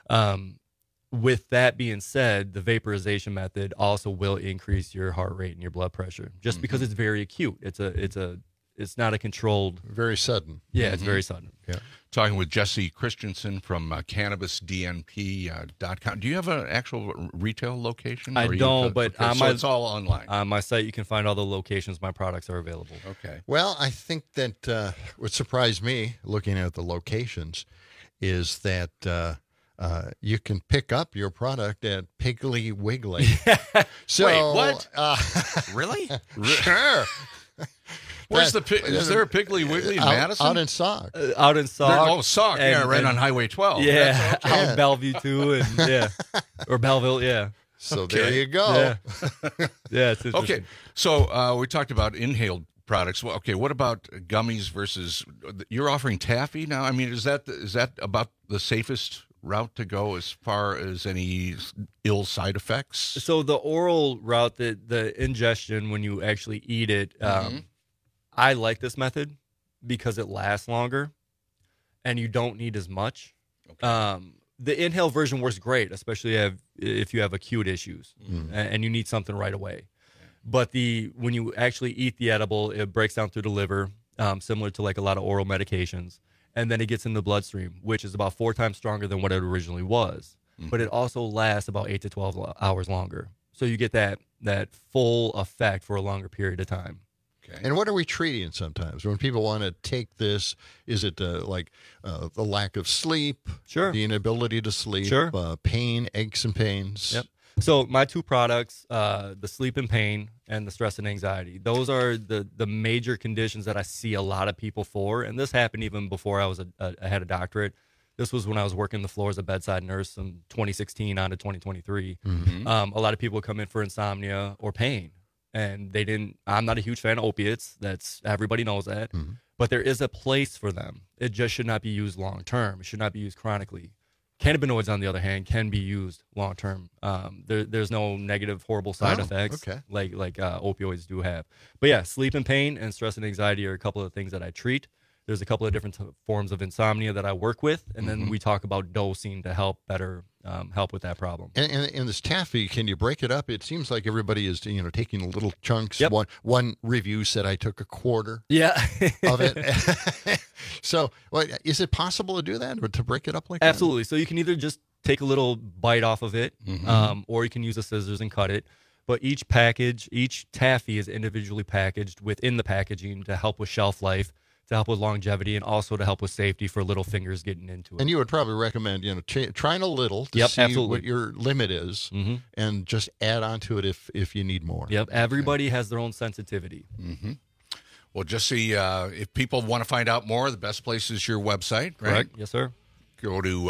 With that being said, the vaporization method also will increase your heart rate and your blood pressure, just because it's very acute. It's not a controlled. Very sudden. Yeah, it's very sudden. Yeah. Talking with Jesse Christensen from CannabisDNP.com. Do you have an actual retail location? I don't, but so it's all online. On my site, you can find all the locations my products are available. Okay. Well, I think that what surprised me looking at the locations is that you can pick up your product at Piggly Wiggly. So, wait, what? Really? Sure. Where's is there a Piggly Wiggly in Madison? Out in Sauk. Out in Sauk. Sauk, right on Highway 12. Yeah, out in Bellevue too, and or Belleville, yeah. So there you go. Yeah, it's interesting. Okay, so we talked about inhaled products. Well, okay, what about gummies versus? You're offering taffy now. I mean, is that about the safest route to go as far as any ill side effects? So the oral route, the ingestion when you actually eat it, I like this method because it lasts longer and you don't need as much. Okay. The inhale version works great, especially if you have acute issues and you need something right away. But when you actually eat the edible, it breaks down through the liver, similar to like a lot of oral medications. And then it gets in the bloodstream, which is about 4 times stronger than what it originally was. But it also lasts about 8 to 12 hours longer. So you get that full effect for a longer period of time. Okay. And what are we treating sometimes? When people want to take this, is it the lack of sleep, the inability to sleep, pain, aches and pains? Yep. So my 2 products, the sleep and pain and the stress and anxiety, those are the major conditions that I see a lot of people for. And this happened even before I had a doctorate. This was when I was working the floor as a bedside nurse from 2016 on to 2023. A lot of people come in for insomnia or pain. And I'm not a huge fan of opiates. Everybody knows that. But there is a place for them. It just should not be used long term. It should not be used chronically. Cannabinoids, on the other hand, can be used long term. There's no negative, horrible side effects like opioids do have. But yeah, sleep and pain and stress and anxiety are a couple of things that I treat. There's a couple of different forms of insomnia that I work with, and then we talk about dosing to help better help with that problem. And this taffy, can you break it up? It seems like everybody is taking little chunks. One review said I took a quarter. Of it. So, is it possible to do that, or to break it up like that? Absolutely. So you can either just take a little bite off of it, or you can use the scissors and cut it. But each taffy is individually packaged within the packaging to help with shelf life, to help with longevity, and also to help with safety for little fingers getting into it. And you would probably recommend, trying a little to see what your limit is, and just add on to it if you need more. Yep. Everybody has their own sensitivity. Well, Jesse, if people want to find out more, the best place is your website, right? Correct. Yes, sir. Go to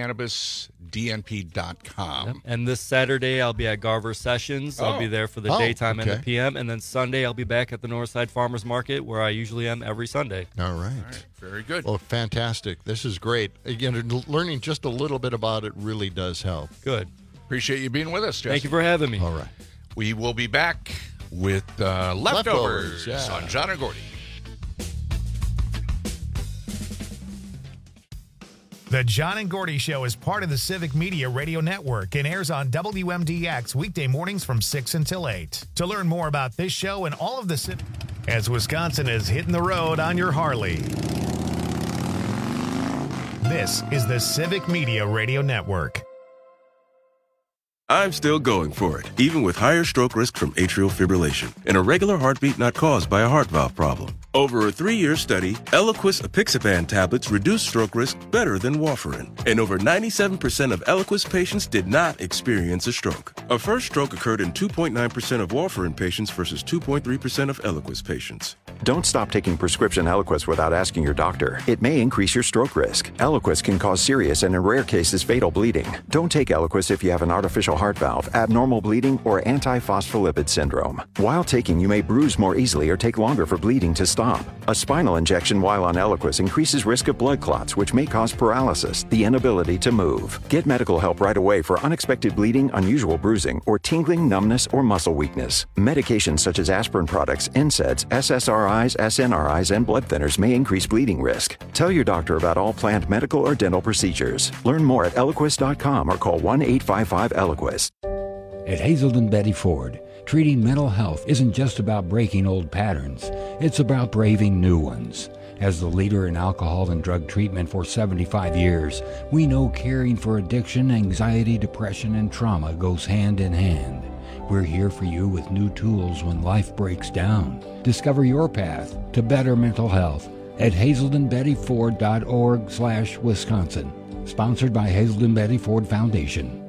CannabisDNP.com. Yep. And this Saturday, I'll be at Garver Sessions. I'll be there for the daytime and the PM. And then Sunday, I'll be back at the Northside Farmers Market, where I usually am every Sunday. All right. Very good. Well, fantastic. This is great. Again, learning just a little bit about it really does help. Good. Appreciate you being with us, Jesse. Thank you for having me. All right. We will be back with Leftovers on John and Gordy. The John and Gordy Show is part of the Civic Media Radio Network and airs on WMDX weekday mornings from 6 until 8. To learn more about this show and all of the as Wisconsin is hitting the road on your Harley. This is the Civic Media Radio Network. I'm still going for it, even with higher stroke risk from atrial fibrillation and a regular heartbeat not caused by a heart valve problem. Over a 3-year study, Eliquis apixaban tablets reduce stroke risk better than warfarin, and over 97% of Eliquis patients did not experience a stroke. A first stroke occurred in 2.9% of warfarin patients versus 2.3% of Eliquis patients. Don't stop taking prescription Eliquis without asking your doctor. It may increase your stroke risk. Eliquis can cause serious and in rare cases fatal bleeding. Don't take Eliquis if you have an artificial heart valve, abnormal bleeding, or antiphospholipid syndrome. While taking, you may bruise more easily or take longer for bleeding to stop. A spinal injection while on Eliquis increases risk of blood clots, which may cause paralysis, the inability to move. Get medical help right away for unexpected bleeding, unusual bruising, or tingling, numbness, or muscle weakness. Medications such as aspirin products, NSAIDs, SSRIs, SNRIs, and blood thinners may increase bleeding risk. Tell your doctor about all planned medical or dental procedures. Learn more at Eliquis.com or call 1-855-ELIQUIS. At Hazelden Betty Ford, treating mental health isn't just about breaking old patterns. It's about braving new ones. As the leader in alcohol and drug treatment for 75 years, we know caring for addiction, anxiety, depression, and trauma goes hand in hand. We're here for you with new tools when life breaks down. Discover your path to better mental health at hazeldenbettyford.org/Wisconsin. Sponsored by Hazelden Betty Ford Foundation.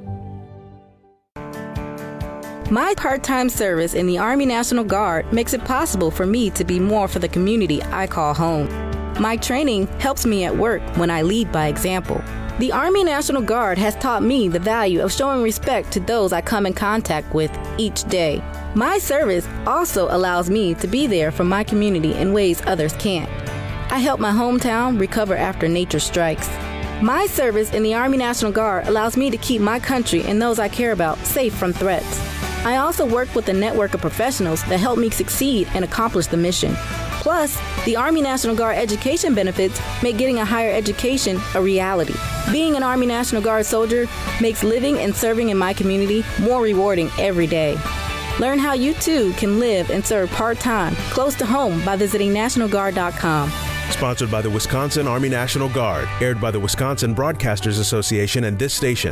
My part-time service in the Army National Guard makes it possible for me to be more for the community I call home. My training helps me at work when I lead by example. The Army National Guard has taught me the value of showing respect to those I come in contact with each day. My service also allows me to be there for my community in ways others can't. I help my hometown recover after nature strikes. My service in the Army National Guard allows me to keep my country and those I care about safe from threats. I also work with a network of professionals that help me succeed and accomplish the mission. Plus, the Army National Guard education benefits make getting a higher education a reality. Being an Army National Guard soldier makes living and serving in my community more rewarding every day. Learn how you too can live and serve part-time close to home by visiting NationalGuard.com. Sponsored by the Wisconsin Army National Guard, aired by the Wisconsin Broadcasters Association and this station.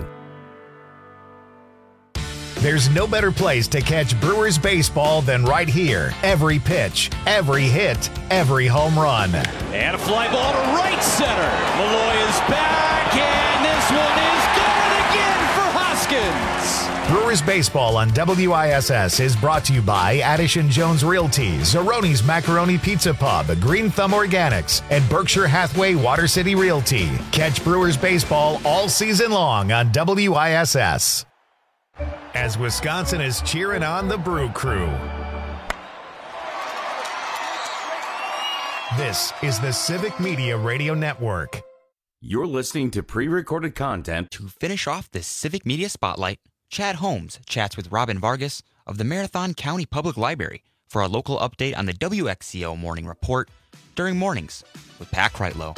There's no better place to catch Brewers baseball than right here. Every pitch, every hit, every home run. And a fly ball to right center. Malloy is back, and this one is going again for Hoskins. Brewers baseball on WISS is brought to you by Addison Jones Realty, Zeroni's Macaroni Pizza Pub, Green Thumb Organics, and Berkshire Hathaway Water City Realty. Catch Brewers baseball all season long on WISS. As Wisconsin is cheering on the Brew Crew. This is the Civic Media Radio Network. You're listening to pre-recorded content. To finish off this Civic Media Spotlight, Chad Holmes chats with Robin Vargas of the Marathon County Public Library for a local update on the WXCO Morning Report during mornings with Pat Kreitlow.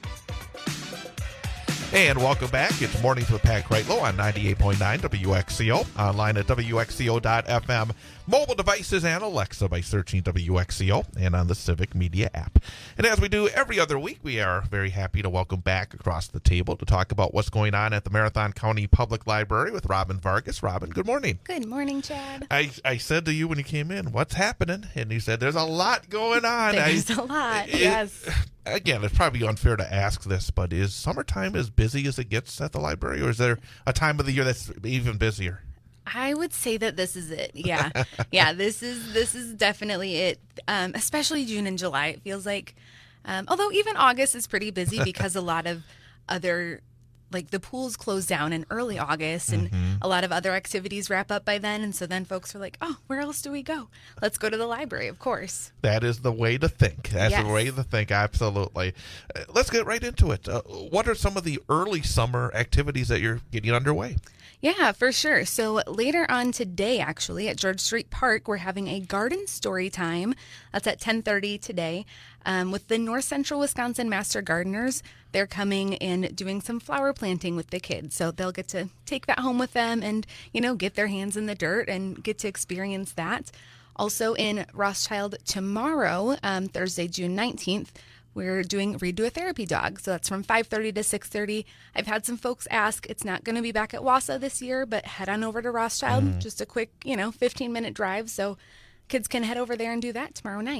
And welcome back. It's Mornings with Pat Kreitlow on 98.9 WXCO. Online at WXCO.FM. Mobile devices and Alexa by searching WXCO and on the Civic Media app. And as we do every other week, we are very happy to welcome back across the table to talk about what's going on at the Marathon County Public Library with Robin Vargas. Robin, good morning. Good morning, Chad. I said to you when you came in, what's happening? And you said, there's a lot going on. There's a lot, yes. Again, it's probably unfair to ask this, but is summertime as busy as it gets at the library, or is there a time of the year that's even busier? I would say that this is it. Yeah. Yeah, this is definitely it, especially June and July. It feels like, although even August is pretty busy because a lot of other, like the pools close down in early August and a lot of other activities wrap up by then. And so then folks are like, oh, where else do we go? Let's go to the library, of course. That is the way to think. That's the way to think. Absolutely. Let's get right into it. What are some of the early summer activities that you're getting underway? Yeah, for sure. So later on today, actually, at George Street Park, we're having a garden story time. That's at 10:30 today with the North Central Wisconsin Master Gardeners. They're coming and doing some flower planting with the kids. So they'll get to take that home with them and, get their hands in the dirt and get to experience that. Also in Rothschild tomorrow, Thursday, June 19th, we're doing Read to a Therapy Dog. So that's from 5:30 to 6:30. I've had some folks ask, it's not going to be back at Wausau this year, but head on over to Rothschild. Just a quick, 15-minute drive. So kids can head over there and do that tomorrow night.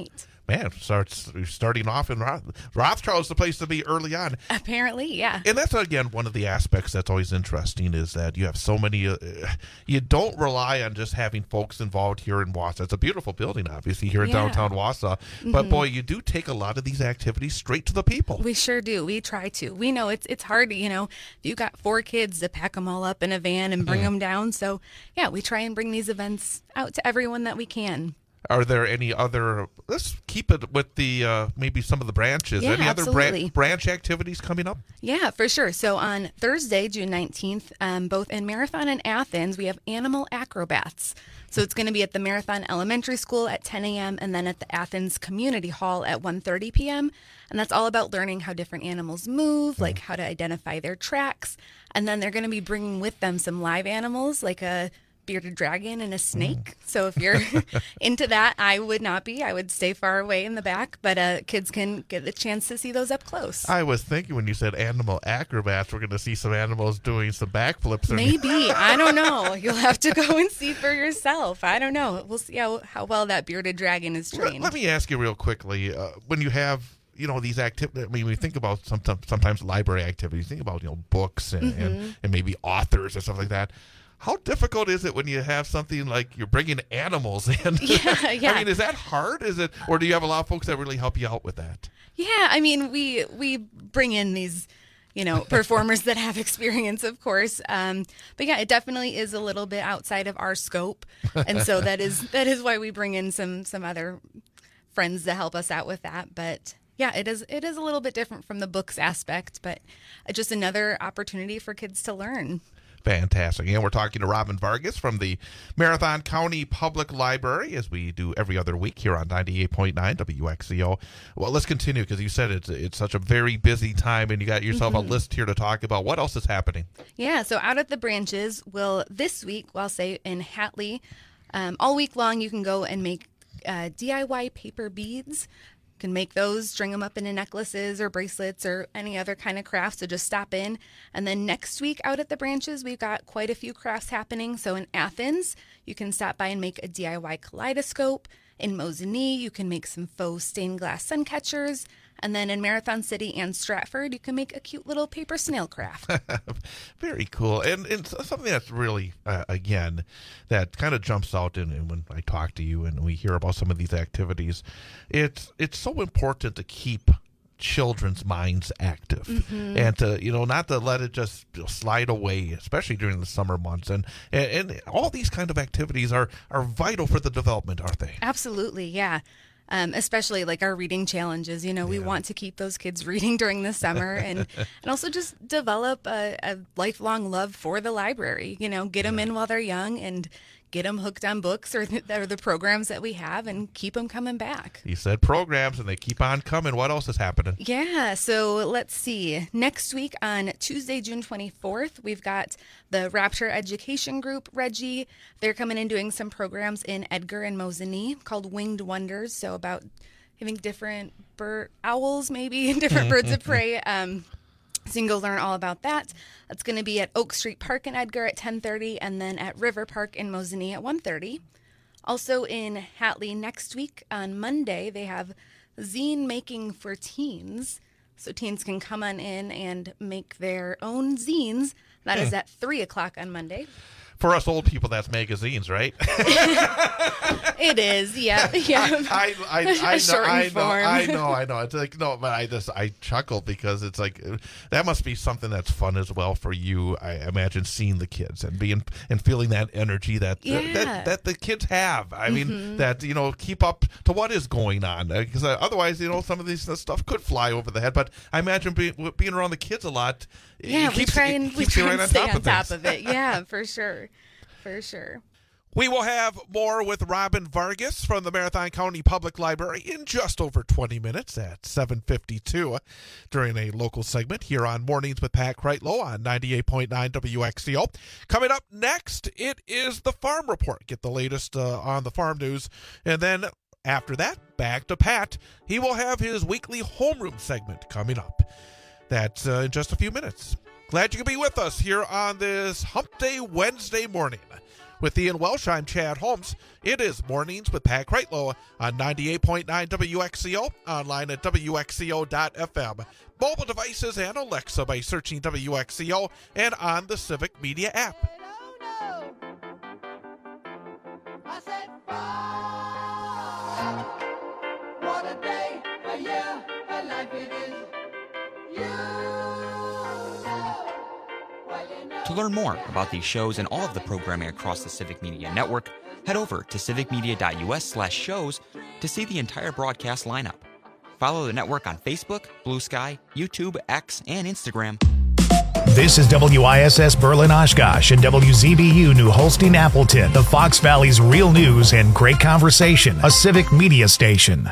man, starting off in Rothschild's the place to be early on. Apparently, yeah. And that's, again, one of the aspects that's always interesting is that you have so many, you don't rely on just having folks involved here in Wausau. It's a beautiful building, obviously, here in downtown Wausau. But, boy, you do take a lot of these activities straight to the people. We sure do. We try to. We know it's hard, if you got 4 kids to pack them all up in a van and bring them down. So, yeah, we try and bring these events out to everyone that we can. Are there any other, let's keep it with the, maybe some of the branches. Yeah, any absolutely. other branch activities coming up? Yeah, for sure. So on Thursday, June 19th, both in Marathon and Athens, we have animal acrobats. So it's going to be at the Marathon Elementary School at 10 a.m. and then at the Athens Community Hall at 1:30 p.m. And that's all about learning how different animals move, like how to identify their tracks. And then they're going to be bringing with them some live animals like a bearded dragon and a snake. So if you're into that, I would not be. I would stay far away in the back, but kids can get the chance to see those up close. I was thinking when you said animal acrobats, we're going to see some animals doing some backflips. Maybe. I don't know. You'll have to go and see for yourself. I don't know. We'll see how well that bearded dragon is trained. Let me ask you real quickly, when you have these activities, I mean, we think about sometimes library activities, think about, books and maybe authors and stuff like that. How difficult is it when you have something like you're bringing animals in? Yeah. I mean, is that hard? Is it, or do you have a lot of folks that really help you out with that? Yeah, I mean, we bring in these, performers that have experience, of course. But yeah, it definitely is a little bit outside of our scope, and so that is why we bring in some other friends to help us out with that. But yeah, it is a little bit different from the books aspect, but just another opportunity for kids to learn. Fantastic. And we're talking to Robin Vargas from the Marathon County Public Library, as we do every other week here on 98.9 WXCO. Well, let's continue, because you said it's such a very busy time, and you got yourself a list here to talk about. What else is happening? Yeah, so out at the branches, this week, I'll say in Hatley, all week long you can go and make DIY paper beads. Can make those, string them up into necklaces or bracelets or any other kind of craft, so just stop in. And then next week out at the branches, we've got quite a few crafts happening. So in Athens, you can stop by and make a DIY kaleidoscope. In Mosinee, you can make some faux stained glass sun catchers. And then in Marathon City and Stratford, you can make a cute little paper snail craft. Very cool. And something that's really, again, that kind of jumps out and when I talk to you and we hear about some of these activities, it's so important to keep children's minds active and to, not to let it just slide away, especially during the summer months. And all these kind of activities are vital for the development, aren't they? Absolutely, yeah. Especially like our reading challenges, we want to keep those kids reading during the summer and also just develop a lifelong love for the library, get them in while they're young and get them hooked on books or the programs that we have and keep them coming back. You said programs and they keep on coming. What else is happening? Yeah, so let's see. Next week on Tuesday, June 24th, we've got the Rapture Education Group, Reggie. They're coming in doing some programs in Edgar and Mosinee called Winged Wonders. So about, I think, different owls, maybe, different birds of prey. So you can go learn all about that. That's going to be at Oak Street Park in Edgar at 10:30 and then at River Park in Mosinee at 1:30. Also in Hatley next week on Monday, they have zine making for teens. So teens can come on in and make their own zines. That is at 3 o'clock on Monday. For us old people, that's magazines, right? It is, yeah. I know. It's like, no, but I chuckle because it's like that must be something that's fun as well for you. I imagine seeing the kids and feeling that energy that the kids have. I mean, that keep up to what is going on, because otherwise, some of these stuff could fly over the head. But I imagine being around the kids a lot. Yeah, we try and stay on top of it. Yeah, for sure. For sure. We will have more with Robin Vargas from the Marathon County Public Library in just over 20 minutes at 7:52 during a local segment here on Mornings with Pat Kreitlow on 98.9 WXCO. Coming up next, it is the Farm Report. Get the latest on the farm news. And then after that, back to Pat. He will have his weekly homeroom segment coming up. That's in just a few minutes. Glad you can be with us here on this Hump Day Wednesday morning. With Ian Welsh, I'm Chad Holmes. It is Mornings with Pat Kreitlow on 98.9 WXCO, online at WXCO.FM, mobile devices and Alexa by searching WXCO, and on the Civic Media app. I said, what a day, a year, a life it is. To learn more about these shows and all of the programming across the Civic Media Network, head over to civicmedia.us/shows to see the entire broadcast lineup. Follow the network on Facebook, Blue Sky, YouTube, X, and Instagram. This is WISS Berlin Oshkosh and WZBU New Holstein Appleton, the Fox Valley's real news and great conversation, a Civic Media station.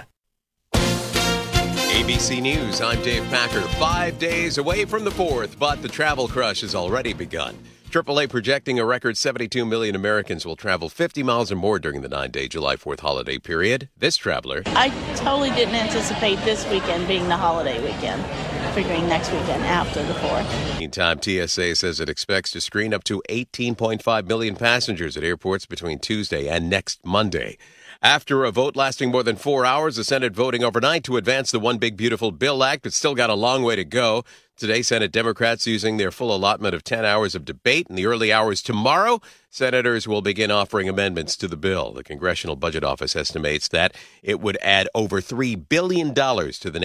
ABC News, I'm Dave Packer. 5 days away from the 4th, but the travel crush has already begun. AAA projecting a record 72 million Americans will travel 50 miles or more during the 9-day July 4th holiday period. This traveler... I totally didn't anticipate this weekend being the holiday weekend, figuring next weekend after the 4th. Meantime, TSA says it expects to screen up to 18.5 million passengers at airports between Tuesday and next Monday. After a vote lasting more than 4 hours, the Senate voting overnight to advance the One Big Beautiful Bill Act, but still got a long way to go. Today, Senate Democrats using their full allotment of 10 hours of debate. In the early hours tomorrow, senators will begin offering amendments to the bill. The Congressional Budget Office estimates that it would add over $3 billion to the